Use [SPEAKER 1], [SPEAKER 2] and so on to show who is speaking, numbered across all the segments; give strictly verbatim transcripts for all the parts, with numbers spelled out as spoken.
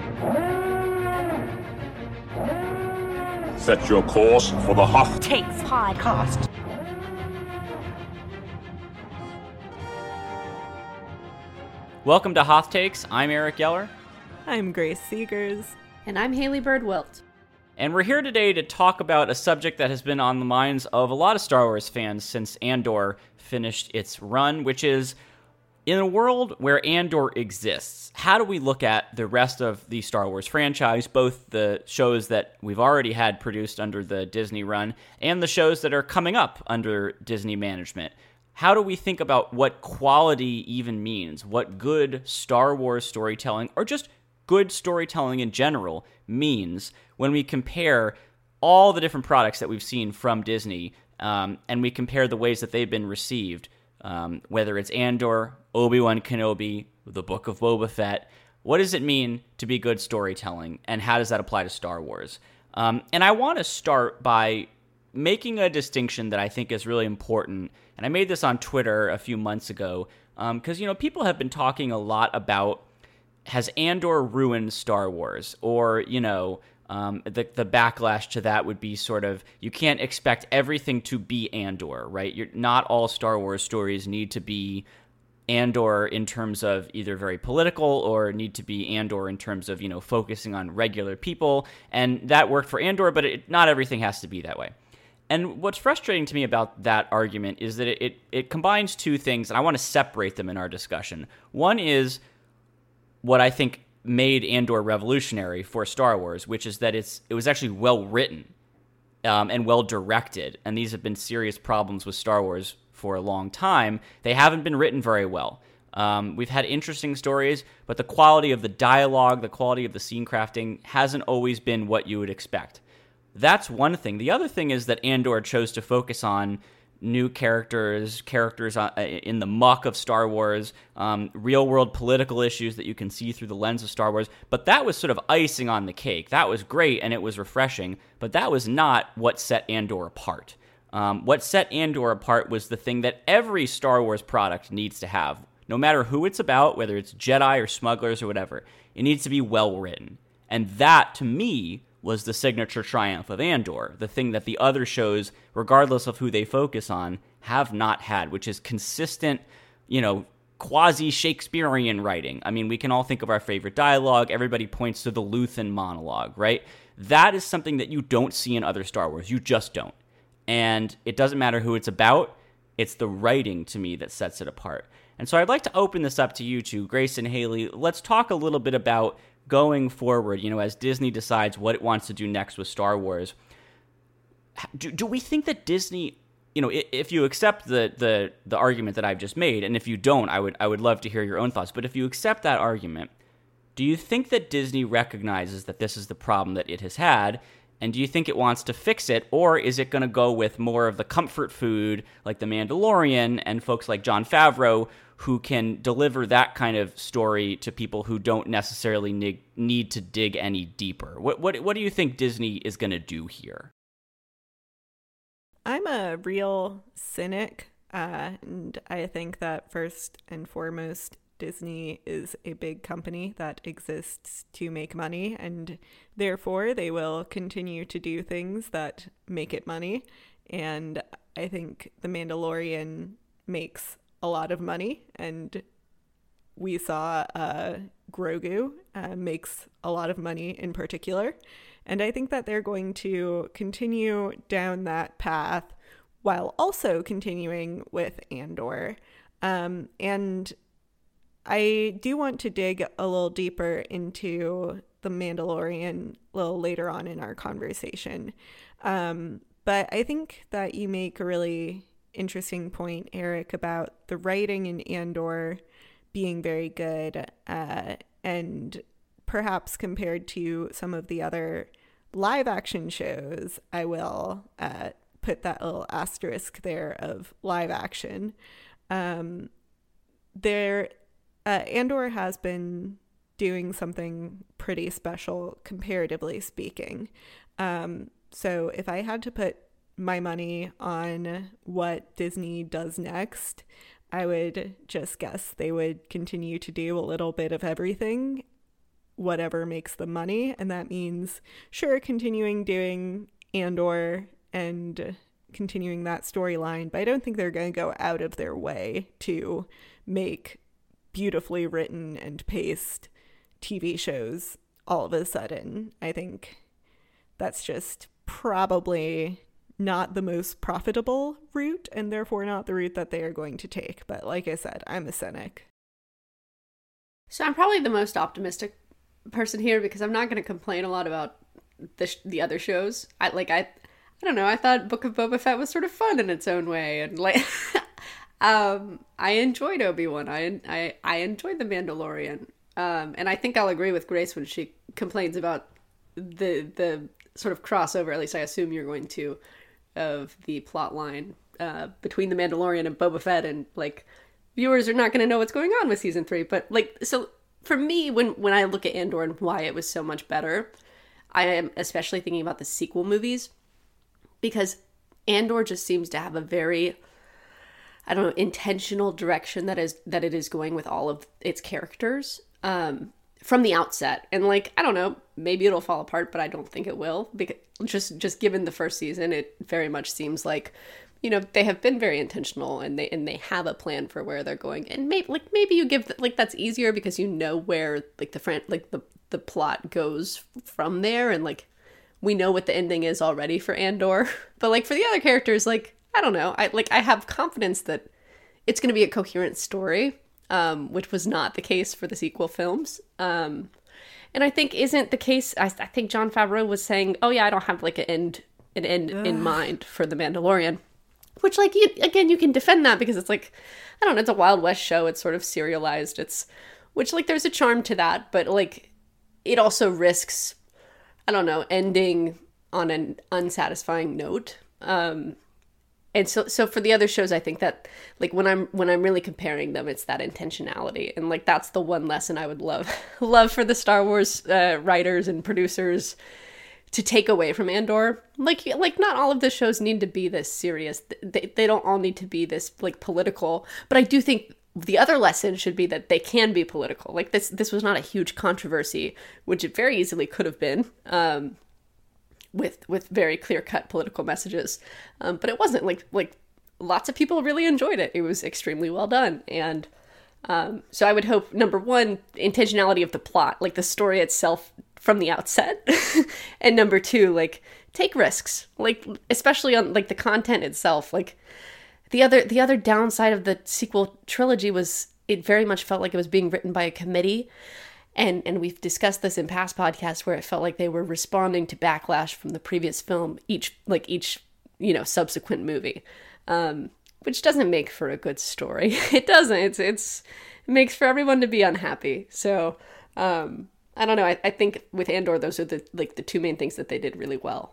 [SPEAKER 1] Set your course for the Hoth
[SPEAKER 2] Takes podcast.
[SPEAKER 3] Welcome to Hoth Takes. I'm Eric Yeller.
[SPEAKER 4] I'm Grace Seegers.
[SPEAKER 5] And I'm Haley Bird-Wilt.
[SPEAKER 3] And we're here today to talk about a subject that has been on the minds of a lot of Star Wars fans since Andor finished its run, which is, in a world where Andor exists, how do we look at the rest of the Star Wars franchise, both the shows that we've already had produced under the Disney run and the shows that are coming up under Disney management? How do we think about what quality even means, what good Star Wars storytelling, or just good storytelling in general, means when we compare all the different products that we've seen from Disney, um, and we compare the ways that they've been received, um, whether it's Andor, Obi-Wan Kenobi, the Book of Boba Fett. What does it mean to be good storytelling, and how does that apply to Star Wars? Um, and I want to start by making a distinction that I think is really important, and I made this on Twitter a few months ago, because, um, you know, people have been talking a lot about, has Andor ruined Star Wars? Or, you know, um, the the backlash to that would be sort of, you can't expect everything to be Andor, right? You're, not all Star Wars stories need to be Andor in terms of either very political or need to be Andor in terms of, you know, focusing on regular people. And that worked for Andor, but it, not everything has to be that way. And what's frustrating to me about that argument is that it, it, it combines two things, and I want to separate them in our discussion. One is what I think made Andor revolutionary for Star Wars, which is that it's it was actually well written um, and well directed. And these have been serious problems with Star Wars for a long time. They haven't been written very well. Um, we've had interesting stories, but the quality of the dialogue, the quality of the scene crafting hasn't always been what you would expect. That's one thing. The other thing is that Andor chose to focus on new characters, characters in the muck of Star Wars, um, real-world political issues that you can see through the lens of Star Wars. But that was sort of icing on the cake. That was great, and it was refreshing, but that was not what set Andor apart. Um, what set Andor apart was the thing that every Star Wars product needs to have. No matter who it's about, whether it's Jedi or smugglers or whatever, it needs to be well-written. And that, to me, was the signature triumph of Andor, the thing that the other shows, regardless of who they focus on, have not had, which is consistent, you know, quasi-Shakespearean writing. I mean, we can all think of our favorite dialogue. Everybody points to the Luthen monologue, right? That is something that you don't see in other Star Wars. You just don't. And it doesn't matter who it's about. It's the writing, to me, that sets it apart. And so I'd like to open this up to you two, Grace and Haley. Let's talk a little bit about going forward, you know, as Disney decides what it wants to do next with Star Wars. Do, do we think that Disney, you know, if you accept the, the the argument that I've just made, and if you don't, I would I would love to hear your own thoughts, but if you accept that argument, do you think that Disney recognizes that this is the problem that it has had, and do you think it wants to fix it, or is it going to go with more of the comfort food, like The Mandalorian and folks like Jon Favreau, who can deliver that kind of story to people who don't necessarily need, need to dig any deeper? What what what do you think Disney is going to do here?
[SPEAKER 4] I'm a real cynic, uh, and I think that first and foremost, Disney is a big company that exists to make money, and therefore they will continue to do things that make it money. And I think The Mandalorian makes a lot of money, and we saw uh, Grogu uh, makes a lot of money in particular. And I think that they're going to continue down that path while also continuing with Andor. Um, and I do want to dig a little deeper into The Mandalorian a little later on in our conversation. Um, but I think that you make a really interesting point, Eric, about the writing in Andor being very good, uh, and perhaps compared to some of the other live action shows, I will uh, put that little asterisk there of live action. Um, there, uh, Andor has been doing something pretty special, comparatively speaking. Um, so if I had to put my money on what Disney does next, I would just guess they would continue to do a little bit of everything whatever makes the money. And that means, sure, continuing doing Andor and continuing that storyline, but I don't think they're going to go out of their way to make beautifully written and paced T V shows all of a sudden. I think that's just probably not the most profitable route, and therefore not the route that they are going to take. But like I said, I'm a cynic.
[SPEAKER 5] So I'm probably the most optimistic person here because I'm not going to complain a lot about the sh- the other shows. I like I I don't know. I thought Book of Boba Fett was sort of fun in its own way, and like um I enjoyed Obi-Wan. I I I enjoyed The Mandalorian. Um and I think I'll agree with Grace when she complains about the the sort of crossover, at least I assume you're going to, of the plot line uh, between The Mandalorian and Boba Fett, and like viewers are not going to know what's going on with season three. But like, so for me, when when I look at Andor and why it was so much better, I am especially thinking about the sequel movies, because Andor just seems to have a very, I don't know, intentional direction that is that it is going with all of its characters um, from the outset. And like, I don't know, maybe it'll fall apart, but I don't think it will, because just just given the first season, it very much seems like, you know, they have been very intentional, and they and they have a plan for where they're going. And maybe like maybe you give like that's easier because you know where like the friend like the the plot goes from there, and like we know what the ending is already for Andor. But like for the other characters, like I don't know, I like I have confidence that it's going to be a coherent story, um, which was not the case for the sequel films. Um, and I think isn't the case. I, I think Jon Favreau was saying, "Oh yeah, I don't have like an end an end Ugh. in mind for The Mandalorian." Which, like, you, again, you can defend that because it's like, I don't know, it's a Wild West show. It's sort of serialized. It's, which, like, there's a charm to that. But, like, it also risks, I don't know, ending on an unsatisfying note. Um, and so, so for the other shows, I think that, like, when I'm when I'm really comparing them, it's that intentionality. And, like, that's the one lesson I would love, love for the Star Wars uh, writers and producers to take away from Andor. Like, like not all of the shows need to be this serious. They, they don't all need to be this, like, political. But I do think the other lesson should be that they can be political. Like, this this was not a huge controversy, which it very easily could have been, um, with with very clear-cut political messages. Um, but it wasn't. Like, like lots of people really enjoyed it. It was extremely well done. And um, so I would hope, number one, intentionality of the plot, like the story itself from the outset. And number two, like, take risks, like, especially on like the content itself. Like the other the other downside of the sequel trilogy was it very much felt like it was being written by a committee, and and we've discussed this in past podcasts where it felt like they were responding to backlash from the previous film, each like each you know subsequent movie, um which doesn't make for a good story. It doesn't. It's it's it makes for everyone to be unhappy. So um I don't know. I, I think with Andor, those are the like the two main things that they did really well.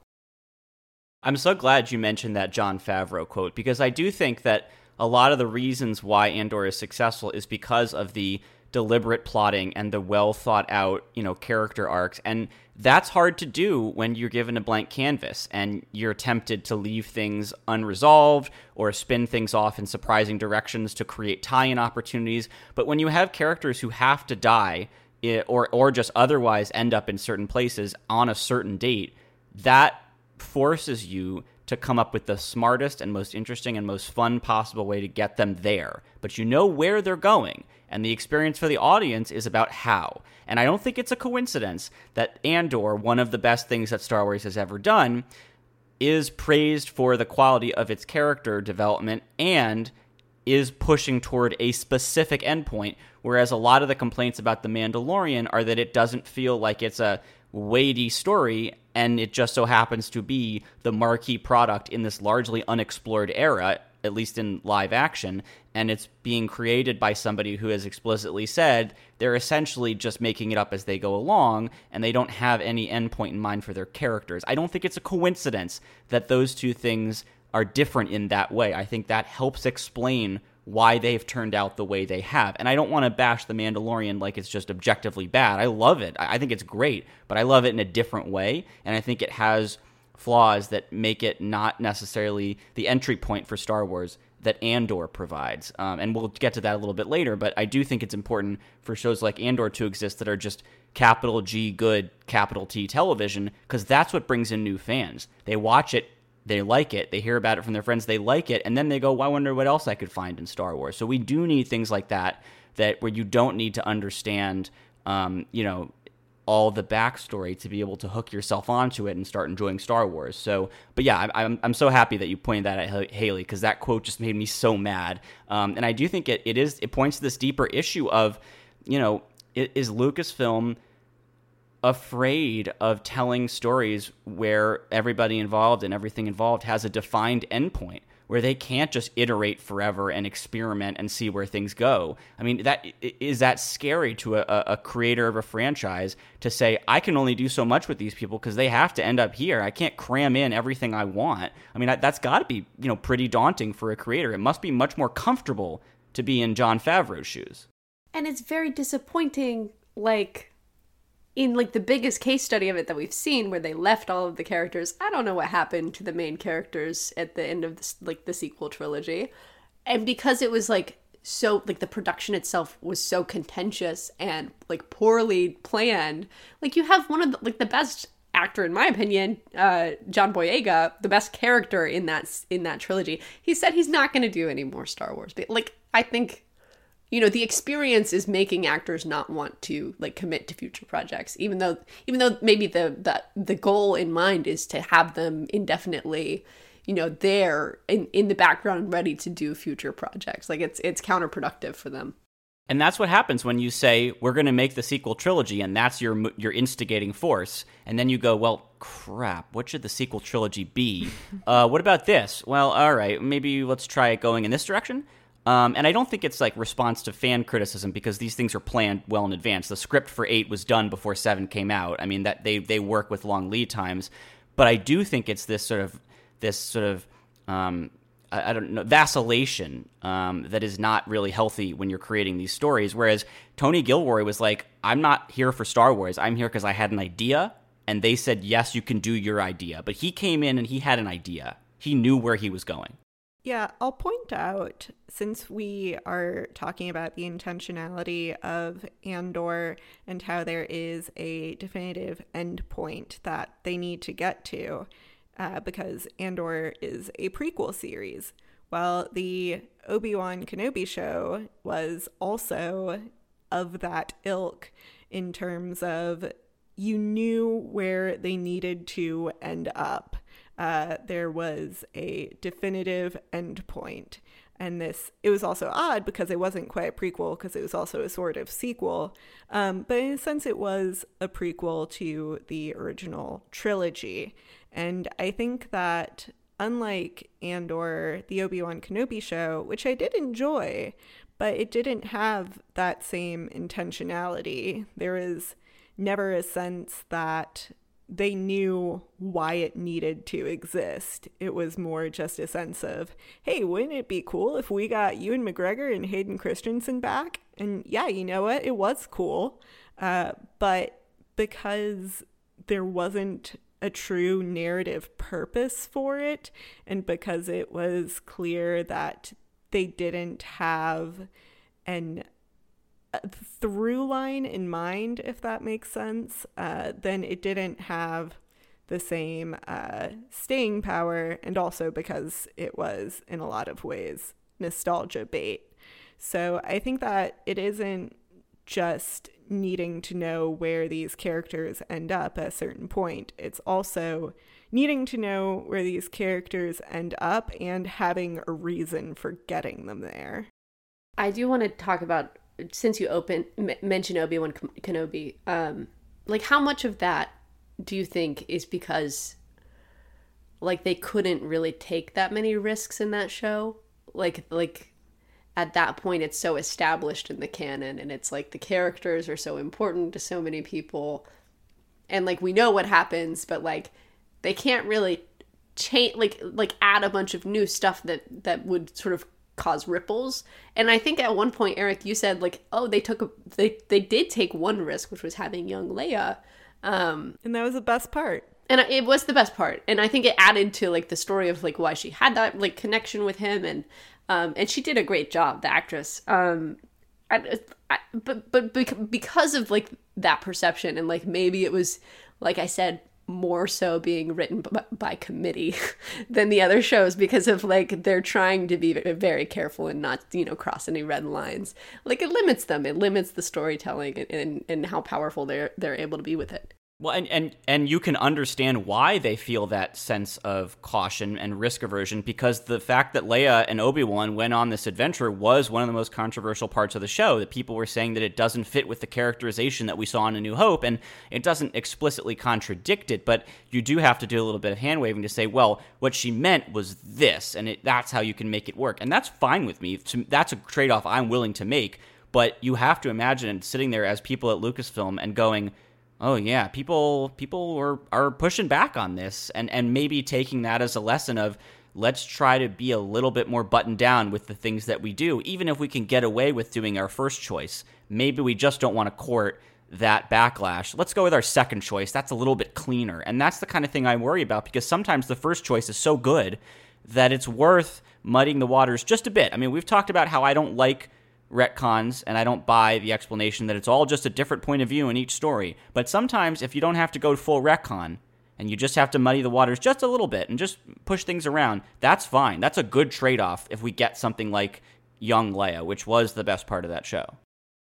[SPEAKER 3] I'm so glad you mentioned that Jon Favreau quote, because I do think that a lot of the reasons why Andor is successful is because of the deliberate plotting and the well thought out, you know, character arcs. And that's hard to do when you're given a blank canvas and you're tempted to leave things unresolved or spin things off in surprising directions to create tie-in opportunities. But when you have characters who have to die, It, or or just otherwise end up in certain places on a certain date, that forces you to come up with the smartest and most interesting and most fun possible way to get them there. But you know where they're going, and the experience for the audience is about how. And I don't think it's a coincidence that Andor, one of the best things that Star Wars has ever done, is praised for the quality of its character development and is pushing toward a specific endpoint, whereas a lot of the complaints about The Mandalorian are that it doesn't feel like it's a weighty story, and it just so happens to be the marquee product in this largely unexplored era, at least in live action, and it's being created by somebody who has explicitly said they're essentially just making it up as they go along, and they don't have any endpoint in mind for their characters. I don't think it's a coincidence that those two things are different in that way. I think that helps explain why they've turned out the way they have. And I don't want to bash The Mandalorian like it's just objectively bad. I love it. I think it's great, but I love it in a different way. And I think it has flaws that make it not necessarily the entry point for Star Wars that Andor provides. Um, and we'll get to that a little bit later, but I do think it's important for shows like Andor to exist that are just capital G good, capital T television, because that's what brings in new fans. They watch it, they like it, they hear about it from their friends, they like it, and then they go, well, I wonder what else I could find in Star Wars. So we do need things like that, that where you don't need to understand, um, you know, all the backstory to be able to hook yourself onto it and start enjoying Star Wars. So, but yeah, I'm I'm so happy that you pointed that at Haley, because that quote just made me so mad. Um, and I do think it it is it points to this deeper issue of, you know, is Lucasfilm afraid of telling stories where everybody involved and everything involved has a defined endpoint, where they can't just iterate forever and experiment and see where things go. I mean, that is that scary to a, a creator of a franchise to say, I can only do so much with these people because they have to end up here. I can't cram in everything I want. I mean, that's got to be, you know, pretty daunting for a creator. It must be much more comfortable to be in Jon Favreau's shoes.
[SPEAKER 5] And it's very disappointing, like, in, like, the biggest case study of it that we've seen, where they left all of the characters. I don't know what happened to the main characters at the end of, this, like, the sequel trilogy. And because it was, like, so, like, the production itself was so contentious and, like, poorly planned, like, you have one of the, like, the best actor, in my opinion, uh, John Boyega, the best character in that, in that trilogy. He said he's not going to do any more Star Wars. But, like, I think, you know, the experience is making actors not want to, like, commit to future projects, even though even though maybe the the, the goal in mind is to have them indefinitely, you know, there in, in the background ready to do future projects. Like, it's it's counterproductive for them.
[SPEAKER 3] And that's what happens when you say, we're going to make the sequel trilogy, and that's your your instigating force. And then you go, well, crap, what should the sequel trilogy be? uh, what about this? Well, all right, maybe let's try it going in this direction. Um, and I don't think it's like response to fan criticism, because these things are planned well in advance. The script for eight was done before seven came out. I mean, that they they work with long lead times, but I do think it's this sort of this sort of um, I, I don't know vacillation um, that is not really healthy when you're creating these stories. Whereas Tony Gilroy was like, I'm not here for Star Wars. I'm here because I had an idea, and they said, yes, you can do your idea. But he came in and he had an idea. He knew where he was going.
[SPEAKER 4] Yeah, I'll point out, since we are talking about the intentionality of Andor and how there is a definitive endpoint that they need to get to, uh, because Andor is a prequel series. Well, the Obi-Wan Kenobi show was also of that ilk in terms of you knew where they needed to end up. Uh, there was a definitive endpoint. And this, it was also odd because it wasn't quite a prequel, because it was also a sort of sequel. Um, but in a sense, it was a prequel to the original trilogy. And I think that unlike Andor, the Obi-Wan Kenobi show, which I did enjoy, but it didn't have that same intentionality. There was never a sense that they knew why it needed to exist. It was more just a sense of, hey, wouldn't it be cool if we got Ewan McGregor and Hayden Christensen back? And yeah, you know what? It was cool. Uh, but because there wasn't a true narrative purpose for it, and because it was clear that they didn't have an through line in mind, if that makes sense, uh, then it didn't have the same uh, staying power, and also because it was, in a lot of ways, nostalgia bait. So I think that it isn't just needing to know where these characters end up at a certain point. It's also needing to know where these characters end up and having a reason for getting them there.
[SPEAKER 5] I do want to talk about, since you open m- mention Obi-Wan Kenobi, um, like, how much of that do you think is because, like, they couldn't really take that many risks in that show? Like, like at that point, it's so established in the canon, and it's like the characters are so important to so many people, and like we know what happens, but like they can't really change, like like add a bunch of new stuff that that would sort of cause ripples. And I think at one point, Eric, you said like, oh, they took a they they did take one risk, which was having young Leia, um
[SPEAKER 4] and that was the best part.
[SPEAKER 5] And it was the best part, and I think it added to like the story of like why she had that like connection with him, and um and she did a great job, the actress. um I, I, but but bec- because of like that perception, and like maybe it was, like I said, more so being written b- by committee than the other shows, because of like they're trying to be very careful and not, you know, cross any red lines. Like it limits them, it limits the storytelling and and, and how powerful they're they're able to be with it.
[SPEAKER 3] Well, and, and and you can understand why they feel that sense of caution and risk aversion, because the fact that Leia and Obi-Wan went on this adventure was one of the most controversial parts of the show, that people were saying that it doesn't fit with the characterization that we saw in A New Hope, and it doesn't explicitly contradict it, but you do have to do a little bit of hand-waving to say, well, what she meant was this, and it, that's how you can make it work. And that's fine with me. That's a trade-off I'm willing to make, but you have to imagine sitting there as people at Lucasfilm and going, oh yeah, people people are, are pushing back on this, and, and maybe taking that as a lesson of, let's try to be a little bit more buttoned down with the things that we do, even if we can get away with doing our first choice. Maybe we just don't want to court that backlash. Let's go with our second choice. That's a little bit cleaner. And that's the kind of thing I worry about, because sometimes the first choice is so good that it's worth muddying the waters just a bit. I mean, we've talked about how I don't like retcons, and I don't buy the explanation that it's all just a different point of view in each story. But sometimes if you don't have to go full retcon and you just have to muddy the waters just a little bit and just push things around, that's fine. That's a good trade-off if we get something like young Leia, which was the best part of that show.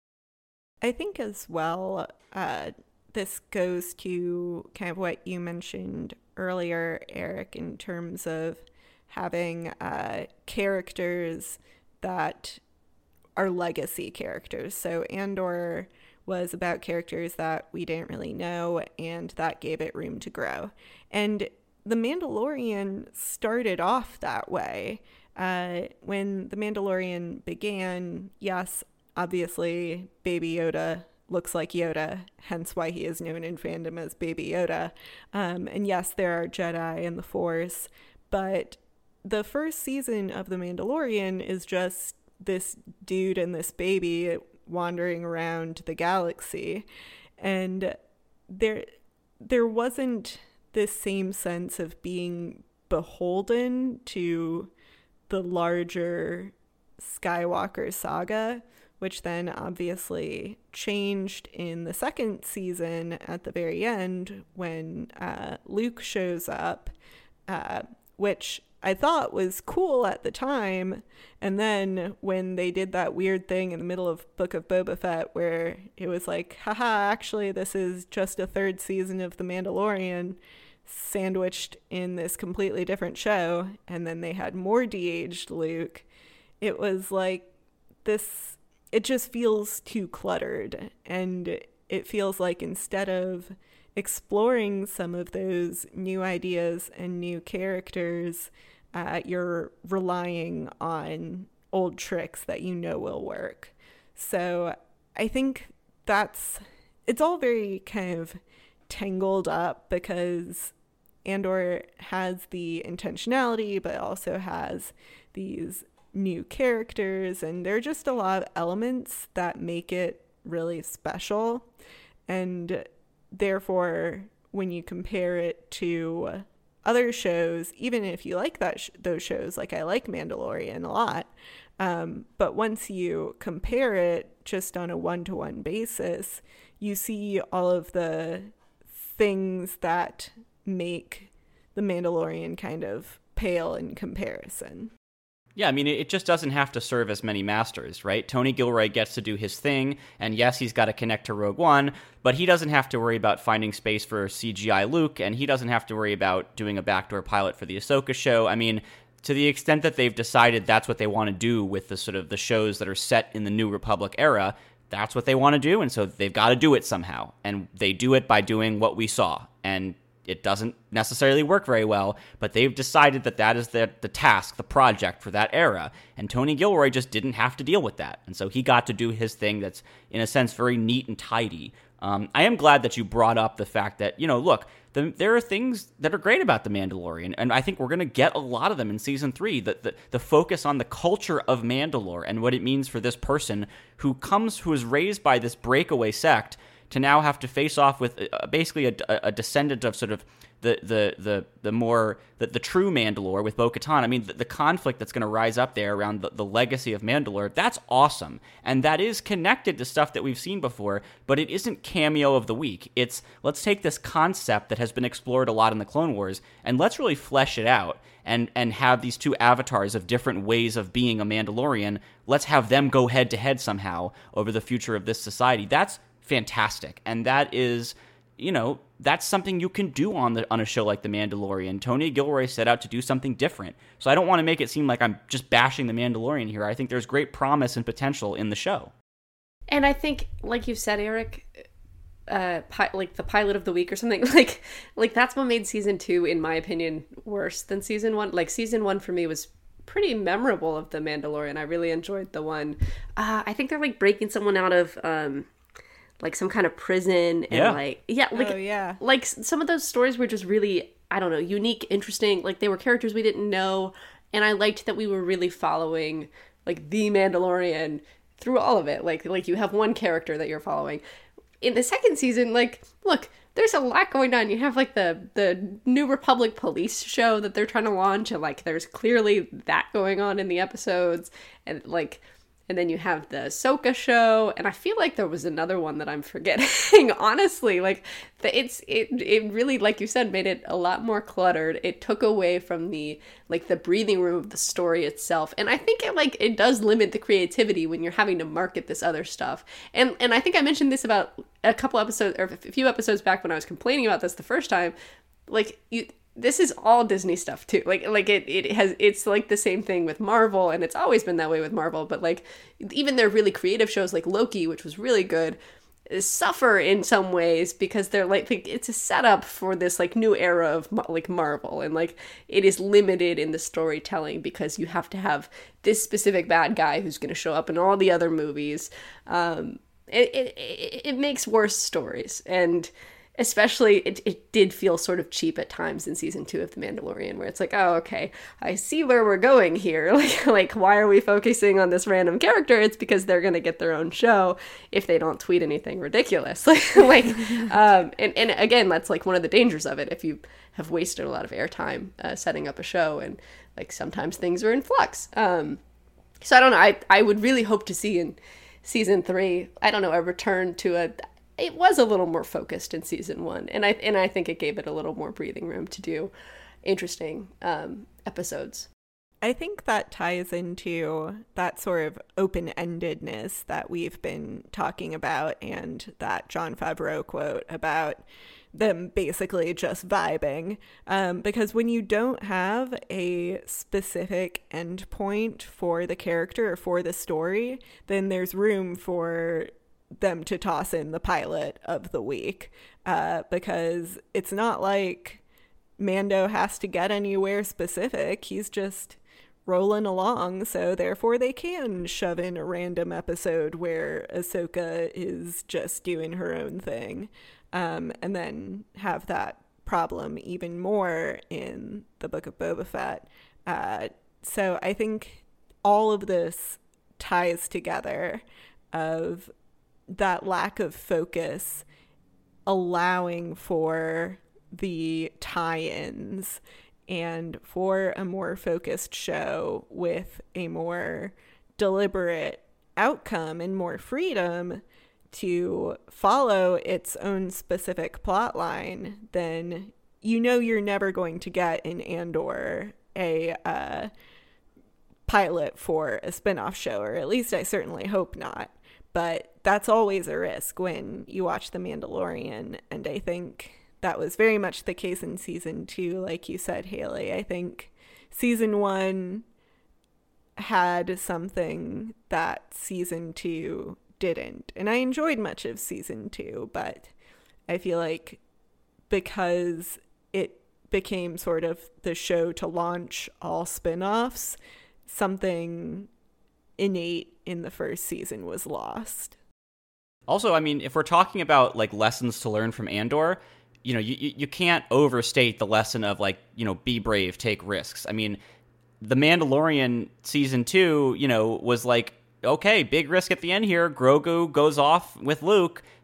[SPEAKER 4] I think as well, uh, this goes to kind of what you mentioned earlier, Eric, in terms of having uh, characters that are legacy characters. So Andor was about characters that we didn't really know, and that gave it room to grow. And The Mandalorian started off that way. Uh, when The Mandalorian began, yes, obviously Baby Yoda looks like Yoda, hence why he is known in fandom as Baby Yoda. Um, and yes, there are Jedi and the Force, but the first season of The Mandalorian is just this dude and this baby wandering around the galaxy, and there there wasn't this same sense of being beholden to the larger Skywalker saga, which then obviously changed in the second season at the very end when uh, Luke shows up, uh, which I thought was cool at the time. And then when they did that weird thing in the middle of Book of Boba Fett where it was like, haha, actually this is just a third season of The Mandalorian sandwiched in this completely different show, and then they had more de-aged Luke, it was like this, it just feels too cluttered. And it feels like instead of exploring some of those new ideas and new characters, uh, you're relying on old tricks that you know will work. So I think that's, it's all very kind of tangled up, because Andor has the intentionality, but also has these new characters, and there are just a lot of elements that make it really special. And therefore, when you compare it to other shows, even if you like that sh- those shows, like I like Mandalorian a lot, um, but once you compare it just on a one-to-one basis, you see all of the things that make The Mandalorian kind of pale in comparison.
[SPEAKER 3] Yeah, I mean, it just doesn't have to serve as many masters, right? Tony Gilroy gets to do his thing, and yes, he's got to connect to Rogue One, but he doesn't have to worry about finding space for C G I Luke, and he doesn't have to worry about doing a backdoor pilot for the Ahsoka show. I mean, to the extent that they've decided that's what they want to do with the sort of the shows that are set in the New Republic era, that's what they want to do, and so they've got to do it somehow. And they do it by doing what we saw, and it doesn't necessarily work very well, but they've decided that that is the, the task, the project for that era. And Tony Gilroy just didn't have to deal with that. And so he got to do his thing that's, in a sense, very neat and tidy. Um, I am glad that you brought up the fact that, you know, look, the, there are things that are great about The Mandalorian, and I think we're going to get a lot of them in Season three. The, the, the focus on the culture of Mandalore and what it means for this person who comes, who is raised by this breakaway sect, to now have to face off with uh, basically a, a descendant of sort of the the the the more the, the true Mandalore with Bo-Katan. I mean, the, the conflict that's going to rise up there around the, the legacy of Mandalore, that's awesome, and that is connected to stuff that we've seen before. But it isn't cameo of the week. It's let's take this concept that has been explored a lot in the Clone Wars and let's really flesh it out and and have these two avatars of different ways of being a Mandalorian. Let's have them go head to head somehow over the future of this society. That's fantastic, and that is, you know, that's something you can do on the on a show like The Mandalorian. Tony Gilroy set out to do something different. So I don't want to make it seem like I'm just bashing The Mandalorian here. I think there's great promise and potential in the show.
[SPEAKER 5] And I think, like you said, Eric, uh, pi- like the pilot of the week or something, like like that's what made season two, in my opinion, worse than season one. Like season one for me was pretty memorable of The Mandalorian. I really enjoyed the one. Uh, I think they're like breaking someone out of um, like some kind of prison and
[SPEAKER 3] yeah.
[SPEAKER 5] like yeah, like
[SPEAKER 4] oh, yeah.
[SPEAKER 5] like some of those stories were just really, I don't know, unique, interesting. Like they were characters we didn't know, and I liked that we were really following like the Mandalorian through all of it. Like like you have one character that you're following. In the second season, like, look, there's a lot going on. You have like the the New Republic police show that they're trying to launch, and like there's clearly that going on in the episodes, and like, and then you have the Ahsoka show, and I feel like there was another one that I'm forgetting. Honestly, like the, it's it it really, like you said, made it a lot more cluttered. It took away from the like the breathing room of the story itself, and I think it like it does limit the creativity when you're having to market this other stuff. And and I think I mentioned this about a couple episodes or a few episodes back when I was complaining about this the first time. Like you. This is all Disney stuff too. Like, like it, it has, it's like the same thing with Marvel, and it's always been that way with Marvel. But like, even their really creative shows like Loki, which was really good, suffer in some ways because they're like, like it's a setup for this like new era of like Marvel, and like it is limited in the storytelling because you have to have this specific bad guy who's going to show up in all the other movies. Um, it, it it it makes worse stories, and especially, it, it did feel sort of cheap at times in season two of The Mandalorian, where it's like, oh, okay, I see where we're going here. Like, like why are we focusing on this random character? It's because they're going to get their own show if they don't tweet anything ridiculous. Like, like um, and, and again, that's like one of the dangers of it. If you have wasted a lot of airtime uh, setting up a show, and like sometimes things are in flux. Um, so I don't know. I, I would really hope to see in season three, I don't know, a return to a... It was a little more focused in season one, and I and I think it gave it a little more breathing room to do interesting um, episodes.
[SPEAKER 4] I think that ties into that sort of open-endedness that we've been talking about, and that Jon Favreau quote about them basically just vibing. Um, because when you don't have a specific endpoint for the character or for the story, then there's room for them to toss in the pilot of the week, uh, because it's not like Mando has to get anywhere specific. He's just rolling along, so therefore they can shove in a random episode where Ahsoka is just doing her own thing, um, and then have that problem even more in the Book of Boba Fett. Uh, so I think all of this ties together of that lack of focus allowing for the tie-ins and for a more focused show with a more deliberate outcome and more freedom to follow its own specific plot line, then you know you're never going to get in Andor a uh, pilot for a spinoff show, or at least I certainly hope not. But that's always a risk when you watch The Mandalorian, and I think that was very much the case in season two, like you said, Haley. I think season one had something that season two didn't, and I enjoyed much of season two, but I feel like because it became sort of the show to launch all spin-offs, something innate in the first season was lost.
[SPEAKER 3] Also, I mean, if we're talking about like lessons to learn from Andor, you know, you you can't overstate the lesson of like, you know, be brave, take risks. I mean, The Mandalorian season two, you know, was like, okay, big risk at the end here. Grogu goes off with Luke.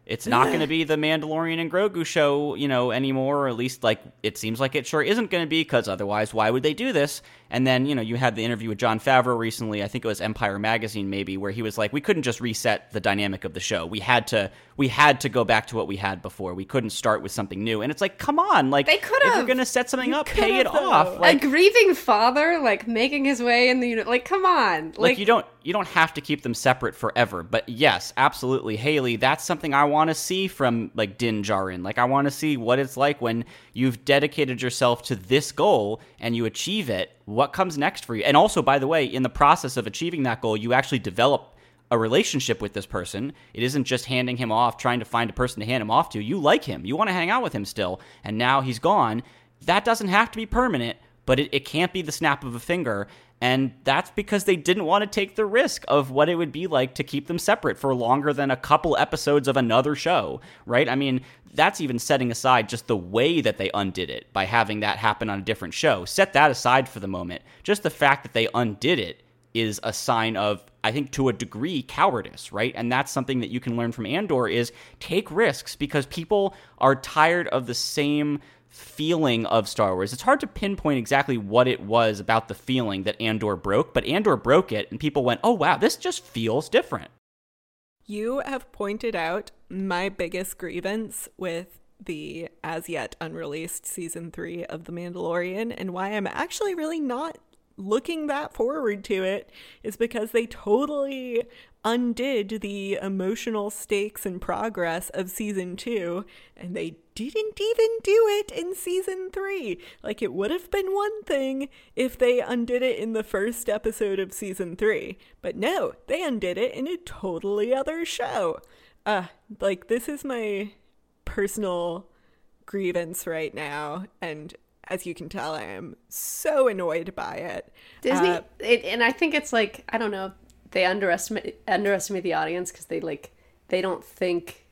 [SPEAKER 3] It's not going to be the Mandalorian and Grogu show, you know, anymore, or at least, like, it seems like it sure isn't going to be, because otherwise, why would they do this? And then, you know, you had the interview with Jon Favreau recently, I think it was Empire Magazine maybe, where he was like, we couldn't just reset the dynamic of the show. We had to we had to go back to what we had before. We couldn't start with something new. And it's like, come on, like,
[SPEAKER 5] they could've.
[SPEAKER 3] If you're going to set something
[SPEAKER 4] You
[SPEAKER 3] up, pay it
[SPEAKER 4] could've,
[SPEAKER 3] off.
[SPEAKER 4] though.
[SPEAKER 3] Like,
[SPEAKER 5] a grieving father, like, making his way in the unit. Like, come on. Like,
[SPEAKER 3] like, you don't you don't have to keep them separate forever. But yes, absolutely, Haley, that's something I want to see from, like, Din Djarin. Like, I want to see what it's like when you've dedicated yourself to this goal and you achieve it. What comes next for you? And also, by the way, in the process of achieving that goal, you actually develop a relationship with this person. It isn't just handing him off, trying to find a person to hand him off to. You like him. You want to hang out with him still. And now he's gone. That doesn't have to be permanent, but it, it can't be the snap of a finger. And that's because they didn't want to take the risk of what it would be like to keep them separate for longer than a couple episodes of another show, right? I mean, that's even setting aside just the way that they undid it by having that happen on a different show. Set that aside for the moment. Just the fact that they undid it is a sign of, I think, to a degree, cowardice, right? And that's something that you can learn from Andor is take risks, because people are tired of the same feeling of Star Wars. It's hard to pinpoint exactly what it was about the feeling that Andor broke, but Andor broke it, and people went, oh, wow, this just feels different.
[SPEAKER 4] You have pointed out my biggest grievance with the as yet unreleased season three of The Mandalorian, and why I'm actually really not looking that forward to it is because they totally undid the emotional stakes and progress of season two, and they didn't even do it in season three. Like, it would have been one thing if they undid it in the first episode of season three, but no, they undid it in a totally other show. Uh, like, this is my personal grievance right now, and as you can tell, I am so annoyed by it.
[SPEAKER 5] Disney,
[SPEAKER 4] Uh,
[SPEAKER 5] it, and I think it's like, I don't know, they underestimate underestimate the audience because they like they don't think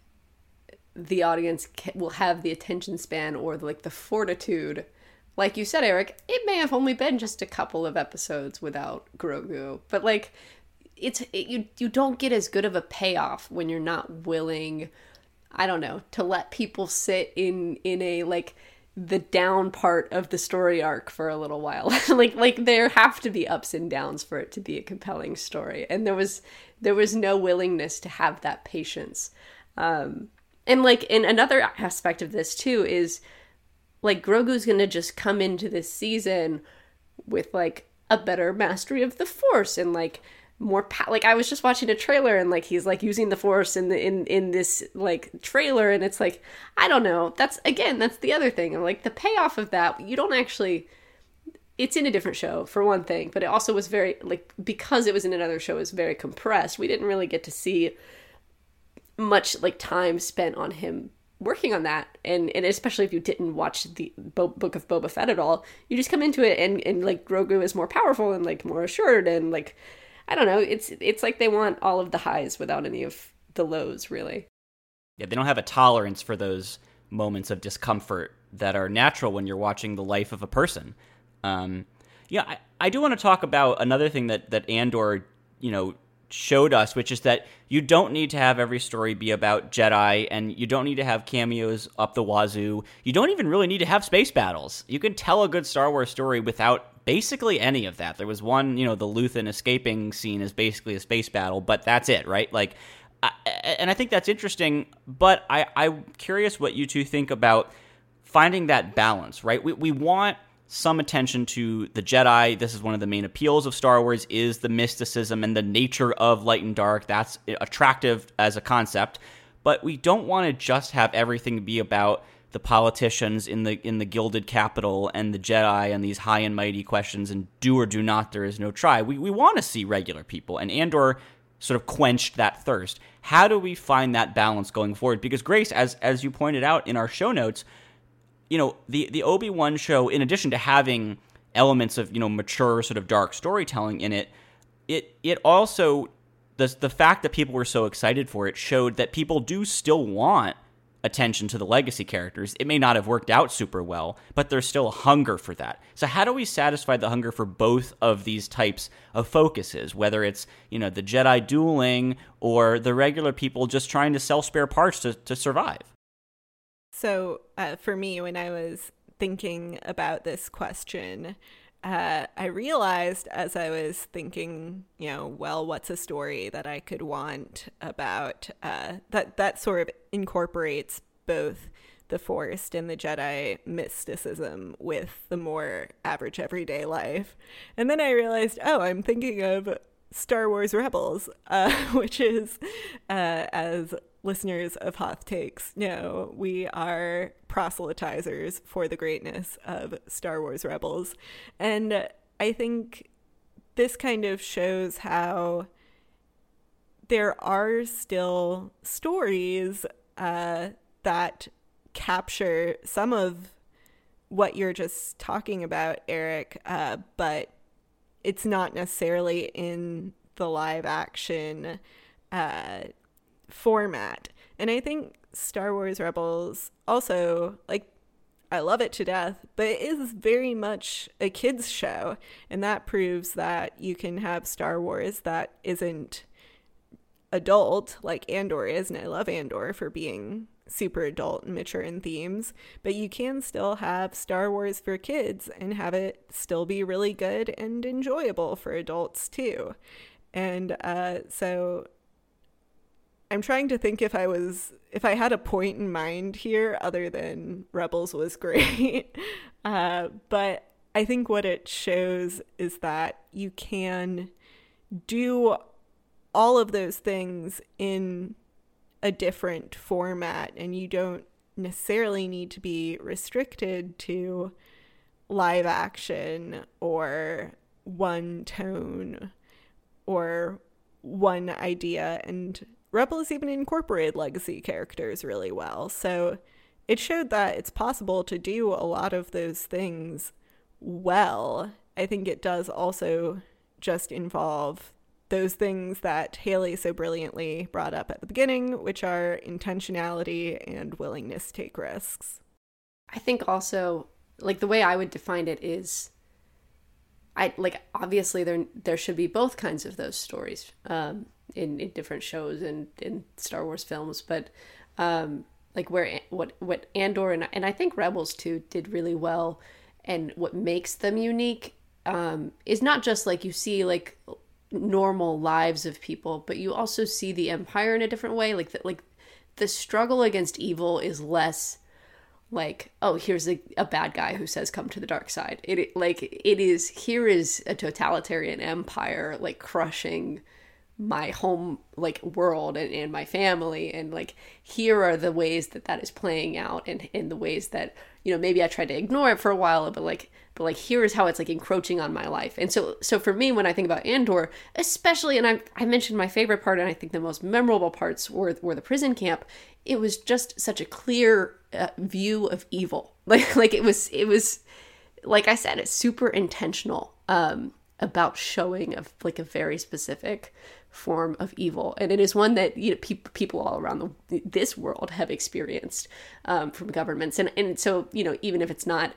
[SPEAKER 5] the audience ca- will have the attention span or the, like the fortitude. Like you said, Eric, it may have only been just a couple of episodes without Grogu, but like it's it, you you don't get as good of a payoff when you're not willing, I don't know, to let people sit in in a like the down part of the story arc for a little while. like like there have to be ups and downs for it to be a compelling story, and there was there was no willingness to have that patience. Um and like in another aspect of this too is like Grogu's gonna just come into this season with like a better mastery of the Force and like more pa- like I was just watching a trailer and like he's like using the Force in the in in this like trailer, and it's like, I don't know, that's again that's the other thing, and like the payoff of that, you don't actually, it's in a different show for one thing, but it also was very like, because it was in another show, it was very compressed. We didn't really get to see much like time spent on him working on that, and and especially if you didn't watch the Bo- Book of Boba Fett at all, you just come into it and and like Grogu is more powerful and like more assured, and like I don't know, it's it's like they want all of the highs without any of the lows, really.
[SPEAKER 3] Yeah, they don't have a tolerance for those moments of discomfort that are natural when you're watching the life of a person. Um, yeah, I, I do want to talk about another thing that, that Andor, you know, showed us, which is that you don't need to have every story be about Jedi, and you don't need to have cameos up the wazoo. You don't even really need to have space battles. You can tell a good Star Wars story without basically any of that. There was one, you know, the Luthen escaping scene is basically a space battle, but that's it, right? Like, I, and I think that's interesting, but I, I'm curious what you two think about finding that balance, right? We we want some attention to the Jedi. This is one of the main appeals of Star Wars, is the mysticism and the nature of light and dark. That's attractive as a concept, but we don't want to just have everything be about the politicians in the in the gilded capital and the Jedi and these high and mighty questions and do or do not, there is no try. We we want to see regular people, and Andor sort of quenched that thirst. How do we find that balance going forward? Because Grace, as as you pointed out in our show notes, you know, the the Obi-Wan show, in addition to having elements of, you know, mature sort of dark storytelling in it, it it also, the the fact that people were so excited for it showed that people do still want attention to the legacy characters. It may not have worked out super well, but there's still a hunger for that. So how do we satisfy the hunger for both of these types of focuses, whether it's, you know, the Jedi dueling or the regular people just trying to sell spare parts to, to survive?
[SPEAKER 4] So uh, for me, when I was thinking about this question, uh, I realized as I was thinking, you know, well, what's a story that I could want about uh, that that sort of incorporates both the Force and the Jedi mysticism with the more average everyday life. And then I realized, oh, I'm thinking of Star Wars Rebels, uh, which is, uh, as listeners of Hoth Takes know, we are proselytizers for the greatness of Star Wars Rebels. And I think this kind of shows how there are still stories uh, that capture some of what you're just talking about, Eric, uh, but it's not necessarily in the live action uh, format. And I think Star Wars Rebels also, like, I love it to death, but it is very much a kid's show. And that proves that you can have Star Wars that isn't adult like Andor is. And I love Andor for being super adult and mature in themes, but you can still have Star Wars for kids and have it still be really good and enjoyable for adults too. And uh, so I'm trying to think if I was, if I had a point in mind here other than Rebels was great. uh, but I think what it shows is that you can do all of those things in a different format, and you don't necessarily need to be restricted to live action or one tone or one idea. And Rebels even incorporated legacy characters really well. So it showed that it's possible to do a lot of those things well. I think it does also just involve those things that Haley so brilliantly brought up at the beginning, which are intentionality and willingness to take risks.
[SPEAKER 5] I think also, like, the way I would define it is, I like obviously there there should be both kinds of those stories um, in in different shows and in Star Wars films, but um, like where what what Andor and and I think Rebels too did really well, and what makes them unique um, is not just like you see like normal lives of people, but you also see the Empire in a different way. Like the, like the struggle against evil is less like, oh, here's a, a bad guy who says come to the dark side. It, it like it is here is a totalitarian empire like crushing my home like world and, and my family, and like here are the ways that that is playing out, and in the ways that, you know, maybe I tried to ignore it for a while, but like but like here is how it's like encroaching on my life. And so so for me, when I think about Andor, especially, and I I mentioned my favorite part, and I think the most memorable parts were were the prison camp. It was just such a clear uh, view of evil. Like like it was it was like I said, it's super intentional um about showing of like a very specific form of evil, and it is one that, you know, pe- people all around the, this world have experienced um, from governments, and and so, you know, even if it's not